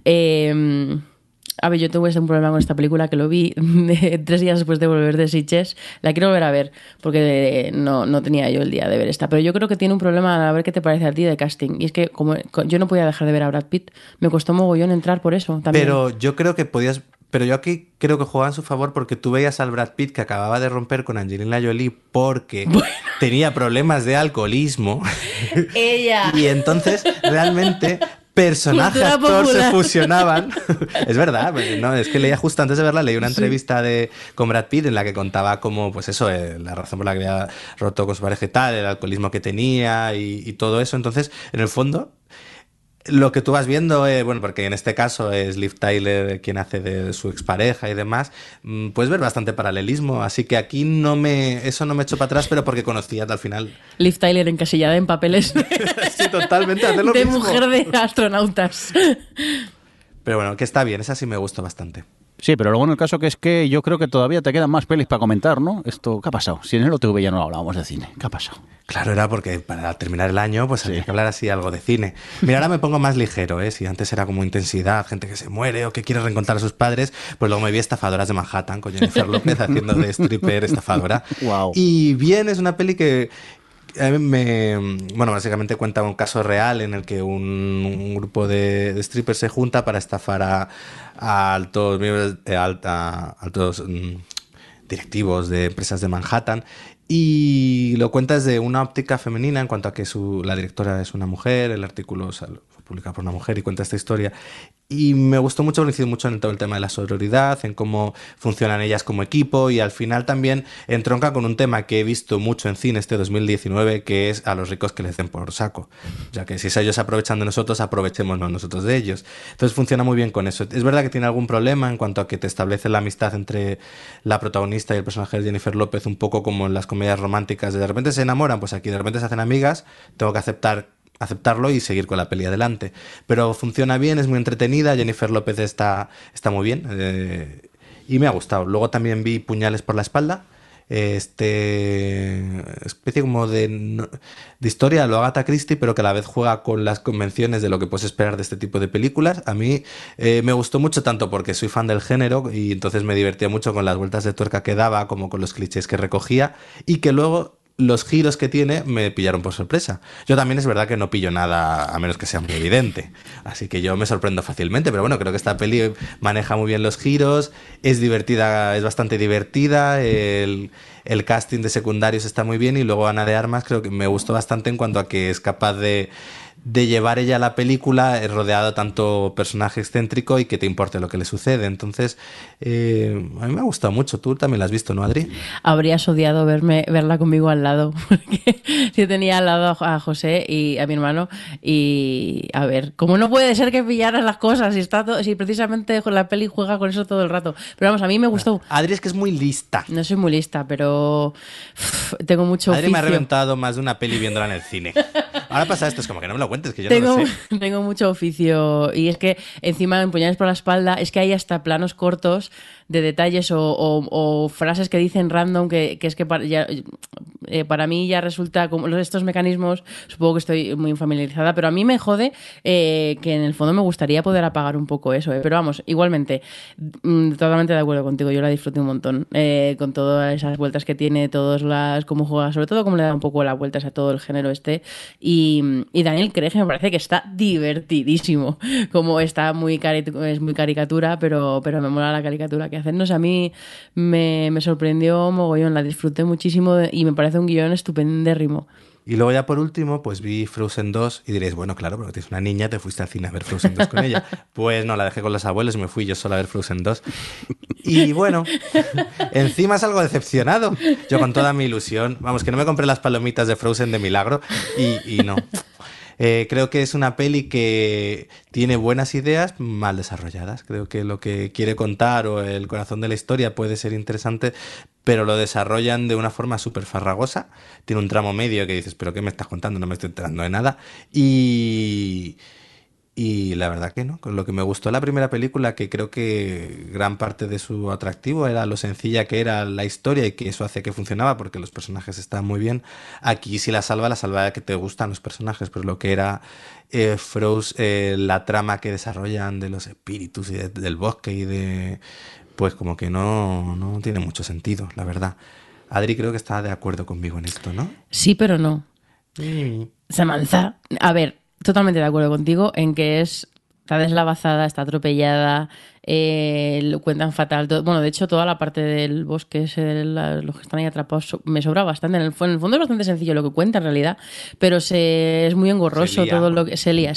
A ver, yo tuve un problema con esta película que lo vi 3 días después de volver de Sitges. La quiero volver a ver porque no tenía yo el día de ver esta. Pero yo creo que tiene un problema, a ver qué te parece a ti, de casting. Y es que como yo no podía dejar de ver a Brad Pitt, me costó mogollón entrar por eso también.
Pero yo creo que podías... Pero yo aquí creo que jugaba en su favor porque tú veías al Brad Pitt que acababa de romper con Angelina Jolie porque tenía problemas de alcoholismo.
Ella.
Y entonces realmente personaje y actor se fusionaban. Es verdad, no, es que leía justo antes de verla, leí una entrevista con Brad Pitt en la que contaba cómo, pues eso, la razón por la que había roto con su pareja y tal, el alcoholismo que tenía y todo eso. Entonces, en el fondo, lo que tú vas viendo, bueno, porque en este caso es Liv Tyler quien hace de su expareja y demás, puedes ver bastante paralelismo, así que aquí eso no me echó para atrás, pero porque conocía al final.
Liv Tyler encasillada en papeles
Sí, totalmente, hacer lo
de
mismo.
mujer de astronautas.
Pero bueno, que está bien, esa sí me gustó bastante.
Sí, pero lo bueno del caso que es que yo creo que todavía te quedan más pelis para comentar, ¿no? Esto, ¿qué ha pasado? Si en el OTV ya no hablábamos de cine, ¿qué ha pasado?
Claro, era porque para terminar el año pues había que hablar así algo de cine. Mira, ahora me pongo más ligero, ¿eh? Si antes era como intensidad, gente que se muere o que quiere reencontrar a sus padres, pues luego me vi Estafadoras de Manhattan con Jennifer López haciendo de stripper estafadora.
Wow.
Y bien, es una peli que a mí bueno, básicamente cuenta un caso real en el que un grupo de strippers se junta para estafar a altos miembros, altos directivos de empresas de Manhattan, y lo cuenta desde una óptica femenina en cuanto a que la directora es una mujer, el artículo fue publicado por una mujer y cuenta esta historia. Y me gustó mucho, me incide mucho en todo el tema de la sororidad, en cómo funcionan ellas como equipo, y al final también entronca con un tema que he visto mucho en cine este 2019, que es a los ricos que les den por saco. O sea, que si ellos se aprovechan de nosotros, aprovechémonos nosotros de ellos. Entonces funciona muy bien con eso. Es verdad que tiene algún problema en cuanto a que te establece la amistad entre la protagonista y el personaje de Jennifer López, un poco como en las comedias románticas, de repente se enamoran, pues aquí de repente se hacen amigas, tengo que aceptarlo y seguir con la peli adelante. Pero funciona bien, es muy entretenida, Jennifer López está muy bien, y me ha gustado. Luego también vi Puñales por la espalda, especie como de historia a lo Agatha Christie, pero que a la vez juega con las convenciones de lo que puedes esperar de este tipo de películas. A mí me gustó mucho, tanto porque soy fan del género y entonces me divertía mucho con las vueltas de tuerca que daba, como con los clichés que recogía, y que luego los giros que tiene me pillaron por sorpresa. Yo también es verdad que no pillo nada a menos que sea muy evidente, así que yo me sorprendo fácilmente, pero bueno, creo que esta peli maneja muy bien los giros, es divertida, es bastante divertida, el casting de secundarios está muy bien, y luego Ana de Armas creo que me gustó bastante en cuanto a que es capaz de llevar ella la película rodeado tanto personaje excéntrico y que te importe lo que le sucede. Entonces, a mí me ha gustado mucho. Tú también la has visto, ¿no, Adri?
Habrías odiado verla conmigo al lado, porque yo tenía al lado a José y a mi hermano, y a ver, como no puede ser que pillaras las cosas si precisamente la peli juega con eso todo el rato. Pero vamos, a mí me gustó.
Adri es que es muy lista.
No soy muy lista, pero tengo mucho
Adri
oficio.
me ha reventado más de una peli viéndola en el cine. Ahora pasa esto, es como que no me lo cuentes, que yo no lo sé.
Tengo mucho oficio, y es que encima en Puñales por la espalda es que hay hasta planos cortos de detalles o frases que dicen random que es que para mí ya resulta como estos mecanismos, supongo que estoy muy familiarizada, pero a mí me jode que en el fondo me gustaría poder apagar un poco eso, pero vamos, igualmente totalmente de acuerdo contigo, yo la disfruté un montón con todas esas vueltas que tiene, cómo juega, sobre todo cómo le da un poco las vueltas a todo el género y Daniel Craig me parece que está divertidísimo, como está es muy caricatura, pero me mola la caricatura que hacen. No sé, a mí me sorprendió mogollón, la disfruté muchísimo y me parece un guión estupendérrimo.
Y luego ya por último, pues vi Frozen 2 y diréis, bueno, claro, porque tienes una niña, te fuiste al cine a ver Frozen 2 con ella. Pues no, la dejé con los abuelos y me fui yo sola a ver Frozen 2. Y bueno, encima salgo decepcionado. Yo con toda mi ilusión, vamos, que no me compré las palomitas de Frozen de milagro y no. Creo que es una peli que tiene buenas ideas, mal desarrolladas. Creo que lo que quiere contar o el corazón de la historia puede ser interesante, pero lo desarrollan de una forma súper farragosa. Tiene un tramo medio que dices, ¿pero qué me estás contando? No me estoy enterando de nada. Y Y la verdad que no, con lo que me gustó la primera película, que creo que gran parte de su atractivo era lo sencilla que era la historia y que eso hace que funcionaba porque los personajes estaban muy bien. Aquí si la salva que te gustan los personajes, pero lo que era Frozen, la trama que desarrollan de los espíritus y del bosque y de... Pues como que no tiene mucho sentido, la verdad. Adri creo que está de acuerdo conmigo en esto, ¿no?
Sí, pero no. Samantha, a ver, totalmente de acuerdo contigo en que está deslavazada, está atropellada, lo cuentan fatal. Bueno, de hecho, toda la parte del bosque, los que están ahí atrapados, me sobra bastante. En el fondo es bastante sencillo lo que cuenta en realidad, pero es muy engorroso todo lo que se lía.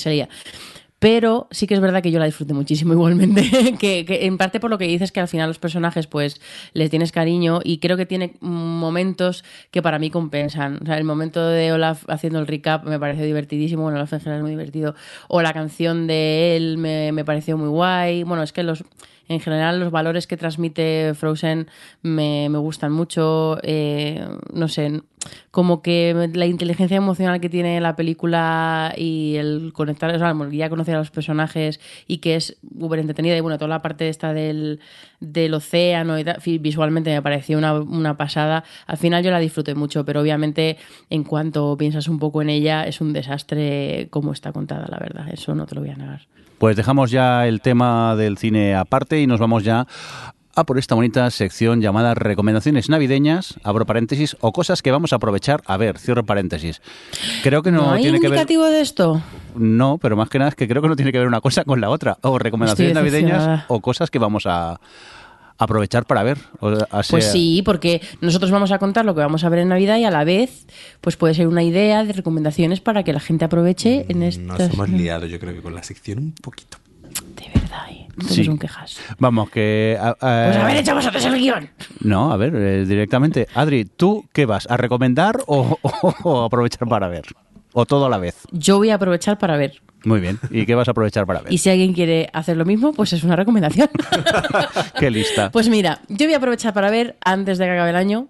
Pero sí que es verdad que yo la disfruté muchísimo igualmente, que en parte por lo que dices que al final los personajes pues les tienes cariño y creo que tiene momentos que para mí compensan. O sea, el momento de Olaf haciendo el recap me pareció divertidísimo, bueno, Olaf en general es muy divertido, o la canción de él me pareció muy guay. Bueno, es que en general los valores que transmite Frozen me gustan mucho, no sé, como que la inteligencia emocional que tiene la película y el conectar, o sea, ya conocer a los personajes y que es súper entretenida y bueno, toda la parte esta del océano y tal, visualmente me pareció una pasada. Al final yo la disfruté mucho, pero obviamente en cuanto piensas un poco en ella es un desastre como está contada, la verdad, eso no te lo voy a negar.
Pues dejamos ya el tema del cine aparte y nos vamos ya a por esta bonita sección llamada Recomendaciones Navideñas, abro paréntesis, o cosas que vamos a aprovechar a ver, cierro paréntesis. Creo que no
hay
tiene que ver...
indicativo de esto?
No, pero más que nada es que creo que no tiene que ver una cosa con la otra. O recomendaciones navideñas o cosas que vamos a aprovechar para ver.
Pues sí, porque nosotros vamos a contar lo que vamos a ver en Navidad y a la vez pues puede ser una idea de recomendaciones para que la gente aproveche en estas...
Nos hemos liado yo creo que con la sección un poquito.
De verdad,
sí.
Son quejas.
Vamos, que...
pues a ver, hecho vosotros el guión.
No, a ver, directamente. Adri, ¿tú qué vas? ¿A recomendar o aprovechar para ver? ¿O todo a la vez?
Yo voy a aprovechar para ver.
Muy bien. ¿Y qué vas a aprovechar para ver?
Y si alguien quiere hacer lo mismo, pues es una recomendación.
Qué lista.
Pues mira, yo voy a aprovechar para ver, antes de que acabe el año,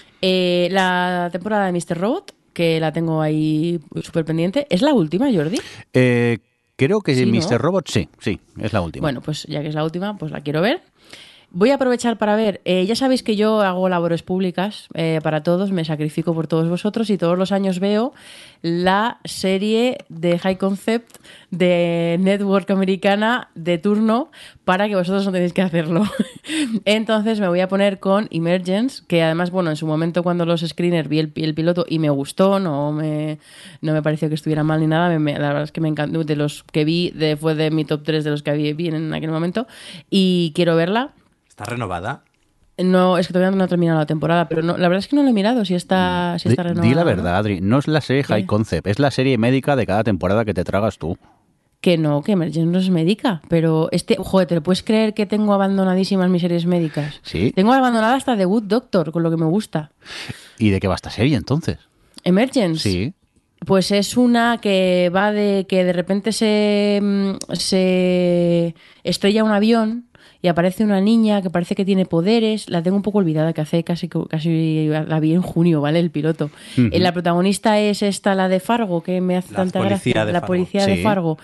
la temporada de Mr. Robot, que la tengo ahí súper pendiente. ¿Es la última, Jordi?
Creo que
sí,
Mr.
¿no?
Robot sí, es la última.
Bueno, pues ya que es la última, pues la quiero ver. Voy a aprovechar para ver, ya sabéis que yo hago labores públicas para todos, me sacrifico por todos vosotros y todos los años veo la serie de High Concept de Network americana de turno para que vosotros no tenéis que hacerlo. Entonces me voy a poner con Emergence, que además, bueno, en su momento cuando los screeners vi el piloto y me gustó, no me pareció que estuviera mal ni nada, la verdad es que me encantó, de los que vi, fue de mi top 3 de los que vi en aquel momento y quiero verla.
¿Está renovada?
No, es que todavía no he terminado la temporada, pero no, la verdad es que no lo he mirado si está renovada.
Di la verdad, Adri, no es la serie High Concept, es la serie médica de cada temporada que te tragas tú.
Que no, que Emergence no es médica, pero joder, ¿te lo puedes creer que tengo abandonadísimas mis series médicas?
Sí.
Tengo abandonada hasta The Good Doctor, con lo que me gusta.
¿Y de qué va esta serie entonces?
¿Emergence?
Sí.
Pues es una que va de que de repente se estrella un avión y aparece una niña que parece que tiene poderes. La tengo un poco olvidada, que hace casi la vi en junio, ¿vale? El piloto.
Uh-huh.
La protagonista es la de Fargo, que me hace tanta gracia. La policía de Fargo.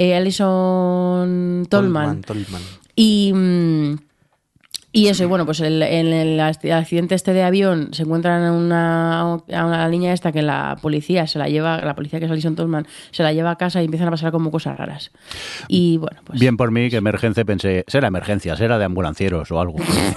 Alison Tolman. Y eso, y bueno, pues en el accidente este de avión se encuentran a una niña esta que la policía que es Alison Tolman, se la lleva a casa y empiezan a pasar como cosas raras. Y bueno, pues...
Bien por mí que Emergence pensé, será de ambulancieros o algo.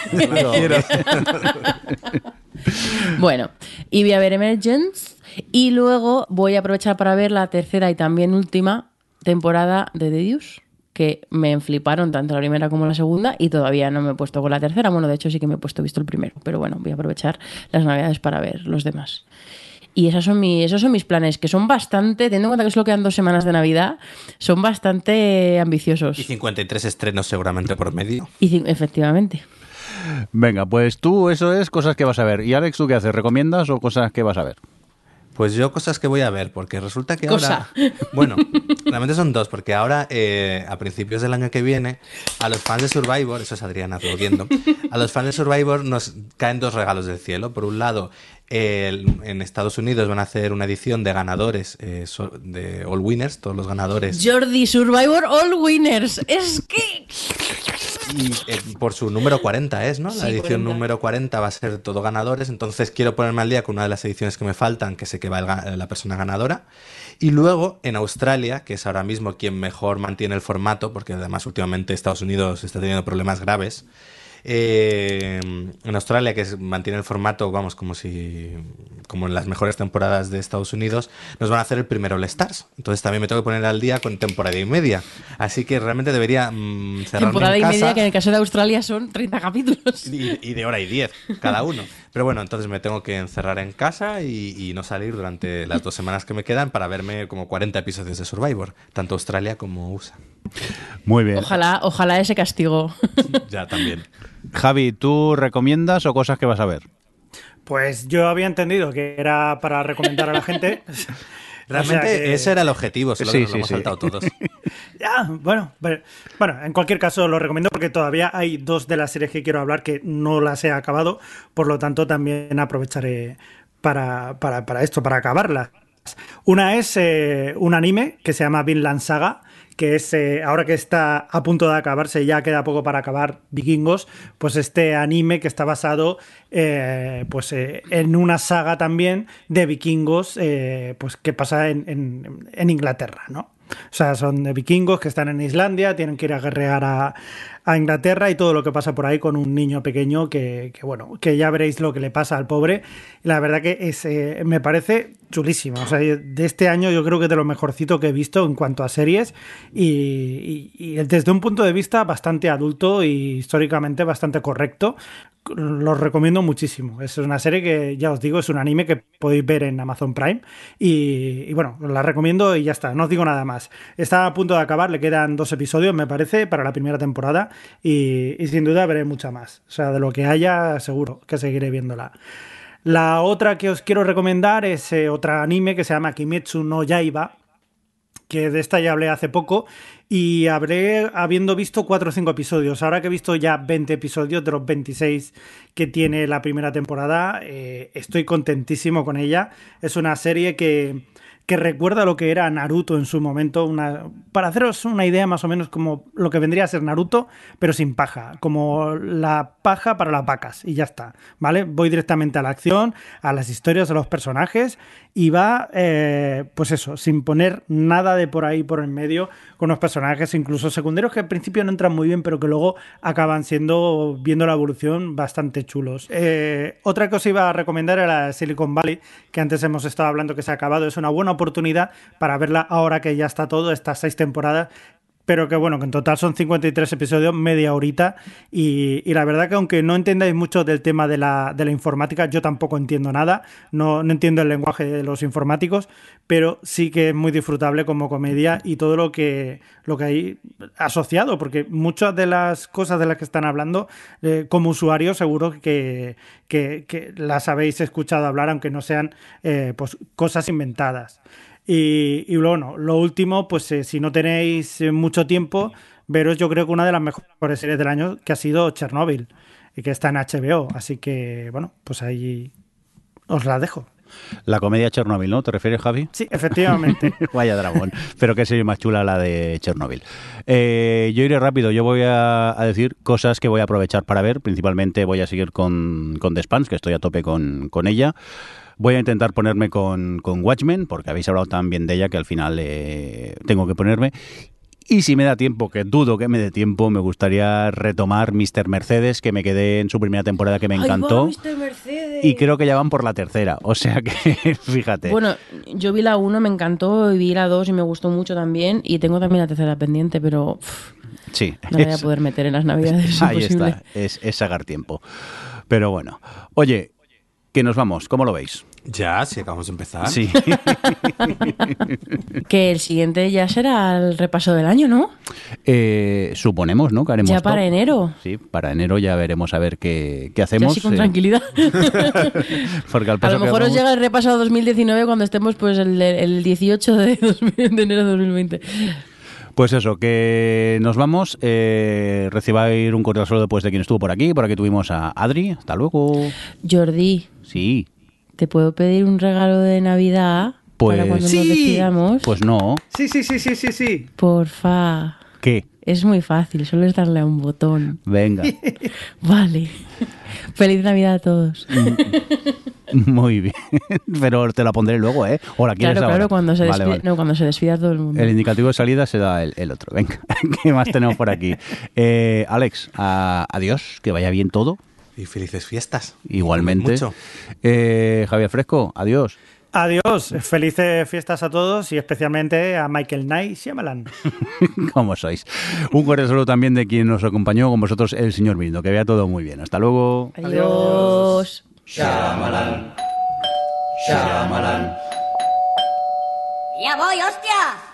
Bueno, y voy a ver Emergence y luego voy a aprovechar para ver la tercera y también última temporada de The Deuce, que me fliparon tanto la primera como la segunda y todavía no me he puesto con la tercera. Bueno, de hecho sí que me he visto el primero, pero bueno, voy a aprovechar las navidades para ver los demás. Y esos son mis planes, que son bastante, teniendo en cuenta que solo quedan 2 semanas de Navidad, son bastante ambiciosos.
Y 53 estrenos seguramente por medio.
Efectivamente.
Venga, pues tú eso es cosas que vas a ver. ¿Y Alex, tú qué haces? ¿Recomiendas o cosas que vas a ver?
Pues yo cosas que voy a ver, porque resulta que
Cosa.
ahora... Bueno, realmente son dos, porque ahora, a principios del año que viene, a los fans de Survivor, eso es Adriana aplaudiendo, a los fans de Survivor nos caen dos regalos del cielo. Por un lado, en Estados Unidos van a hacer una edición de ganadores, de All Winners, todos los ganadores.
Jordi, Survivor All Winners. Es que...
Y por su número 40 es, ¿no? La
Sí,
edición
40.
número 40 va a ser todo ganadores, entonces quiero ponerme al día con una de las ediciones que me faltan, que sé que va la persona ganadora. Y luego en Australia, que es ahora mismo quien mejor mantiene el formato, porque además últimamente Estados Unidos está teniendo problemas graves, en Australia, que mantiene el formato, vamos, como en las mejores temporadas de Estados Unidos, nos van a hacer el primer All Stars. Entonces también me tengo que poner al día con temporada y media. Así que realmente debería cerrarme
Temporada
en
y
casa.
media, que en el caso de Australia son 30 capítulos.
Y de hora y 10 cada uno. Pero bueno, entonces me tengo que encerrar en casa y no salir durante las 2 semanas que me quedan para verme como 40 episodios de Survivor, tanto Australia como USA.
Muy bien.
Ojalá ese castigo.
Ya también.
Javi, ¿tú recomiendas o cosas que vas a ver?
Pues yo había entendido que era para recomendar a la gente.
Realmente
O sea que-
ese era el objetivo, solo que nos
Sí,
lo hemos
sí.
saltado todos.
Ya, bueno, en cualquier caso lo recomiendo porque todavía hay 2 de las series que quiero hablar que no las he acabado, por lo tanto también aprovecharé para esto, para acabarlas. Una es un anime que se llama Vinland Saga, que es, ahora que está a punto de acabarse, ya queda poco para acabar Vikingos, pues este anime que está basado en una saga también de vikingos, pues que pasa en Inglaterra, ¿no? O sea, son de vikingos que están en Islandia, tienen que ir a guerrear a Inglaterra y todo lo que pasa por ahí con un niño pequeño que ya veréis lo que le pasa al pobre. La verdad que me parece chulísimo. O sea, de este año yo creo que es de lo mejorcito que he visto en cuanto a series y desde un punto de vista bastante adulto y históricamente bastante correcto. Los recomiendo muchísimo. Es una serie que, ya os digo, es un anime que podéis ver en Amazon Prime y bueno, la recomiendo y ya está, no os digo nada más. Está a punto de acabar, le quedan 2 episodios, me parece, para la primera temporada y sin duda veré mucha más. O sea, de lo que haya, seguro que seguiré viéndola. La otra que os quiero recomendar es otra anime que se llama Kimetsu no Yaiba, que de esta ya hablé hace poco y habiendo visto 4 o 5 episodios. Ahora que he visto ya 20 episodios de los 26 que tiene la primera temporada, estoy contentísimo con ella. Es una serie que recuerda lo que era Naruto en su momento, para haceros una idea más o menos como lo que vendría a ser Naruto, pero sin paja, como la paja para las vacas y ya está, ¿vale? Voy directamente a la acción, a las historias de los personajes y va, pues eso, sin poner nada de por ahí por en medio, con los personajes incluso secundarios que al principio no entran muy bien, pero que luego acaban siendo, viendo la evolución, bastante chulos. Otra que os iba a recomendar era Silicon Valley, que antes hemos estado hablando que se ha acabado. Es una buena oportunidad para verla ahora que ya está todo, estas 6 temporadas, pero que bueno, que en total son 53 episodios, media horita, y la verdad que aunque no entendáis mucho del tema de la informática, yo tampoco entiendo nada, no entiendo el lenguaje de los informáticos, pero sí que es muy disfrutable como comedia y todo lo que hay asociado, porque muchas de las cosas de las que están hablando, como usuarios seguro que las habéis escuchado hablar, aunque no sean pues cosas inventadas. Y bueno, lo último, pues si no tenéis mucho tiempo, veros yo creo que una de las mejores series del año, que ha sido Chernobyl, y que está en HBO. Así que, bueno, pues ahí os la dejo.
La comedia Chernobyl, ¿no? ¿Te refieres, Javi?
Sí, efectivamente.
Vaya dragón. Pero que sería más chula la de Chernobyl. Yo iré rápido. Yo voy a decir cosas que voy a aprovechar para ver. Principalmente voy a seguir con The Expanse, que estoy a tope con ella. Voy a intentar ponerme con Watchmen, porque habéis hablado tan bien de ella que al final tengo que ponerme. Y si me da tiempo, que dudo que me dé tiempo, me gustaría retomar Mr. Mercedes, que me quedé en su primera temporada, que me encantó.
¡Ay, va, Mr. Mercedes!
Y creo que ya van por la tercera. O sea que, fíjate.
Bueno, yo vi la 1, me encantó, y vi la 2 y me gustó mucho también. Y tengo también la tercera pendiente, pero
sí,
no la voy a poder meter en las navidades.
Ahí
imposible.
está, es sacar tiempo. Pero bueno. Oye, que nos vamos. ¿Cómo lo veis?
Ya, si acabamos de empezar.
Sí.
Que el siguiente ya será el repaso del año, ¿no?
Suponemos, ¿no? Que haremos
Ya para
todo.
enero.
Sí, para enero ya veremos a ver qué hacemos.
Ya sí, con tranquilidad.
Porque al
A
paso
lo
que
mejor os
vamos-
llega el repaso a 2019 cuando estemos pues el 18 de enero de 2020.
Pues eso, que nos vamos. Recibáis un cordial saludo después de quien estuvo por aquí. Por aquí tuvimos a Adri. Hasta luego.
Jordi,
Sí.
¿te puedo pedir un regalo de Navidad
Pues
para cuando
sí.
nos despidamos?
Pues no.
Sí.
Porfa.
¿Qué?
Es muy fácil, solo es darle a un botón.
Venga.
Vale. Feliz Navidad a todos.
Muy bien. Pero te la pondré luego, ¿eh? ¿O la quieres
Claro,
ahora?
cuando se
Vale,
despide,
vale.
no, cuando se despida todo el mundo.
El indicativo de salida se da el otro. Venga, ¿qué más tenemos por aquí? Alex, adiós, que vaya bien todo.
Y felices fiestas.
Igualmente.
Mucho.
Javier Fresco, adiós.
Adiós, felices fiestas a todos y especialmente a Michael Knight Shyamalan.
¿Cómo sois? Un cordial saludo también de quien nos acompañó con vosotros, el señor Mirno. Que vea todo muy bien. Hasta luego.
Adiós.
Ya voy, hostia.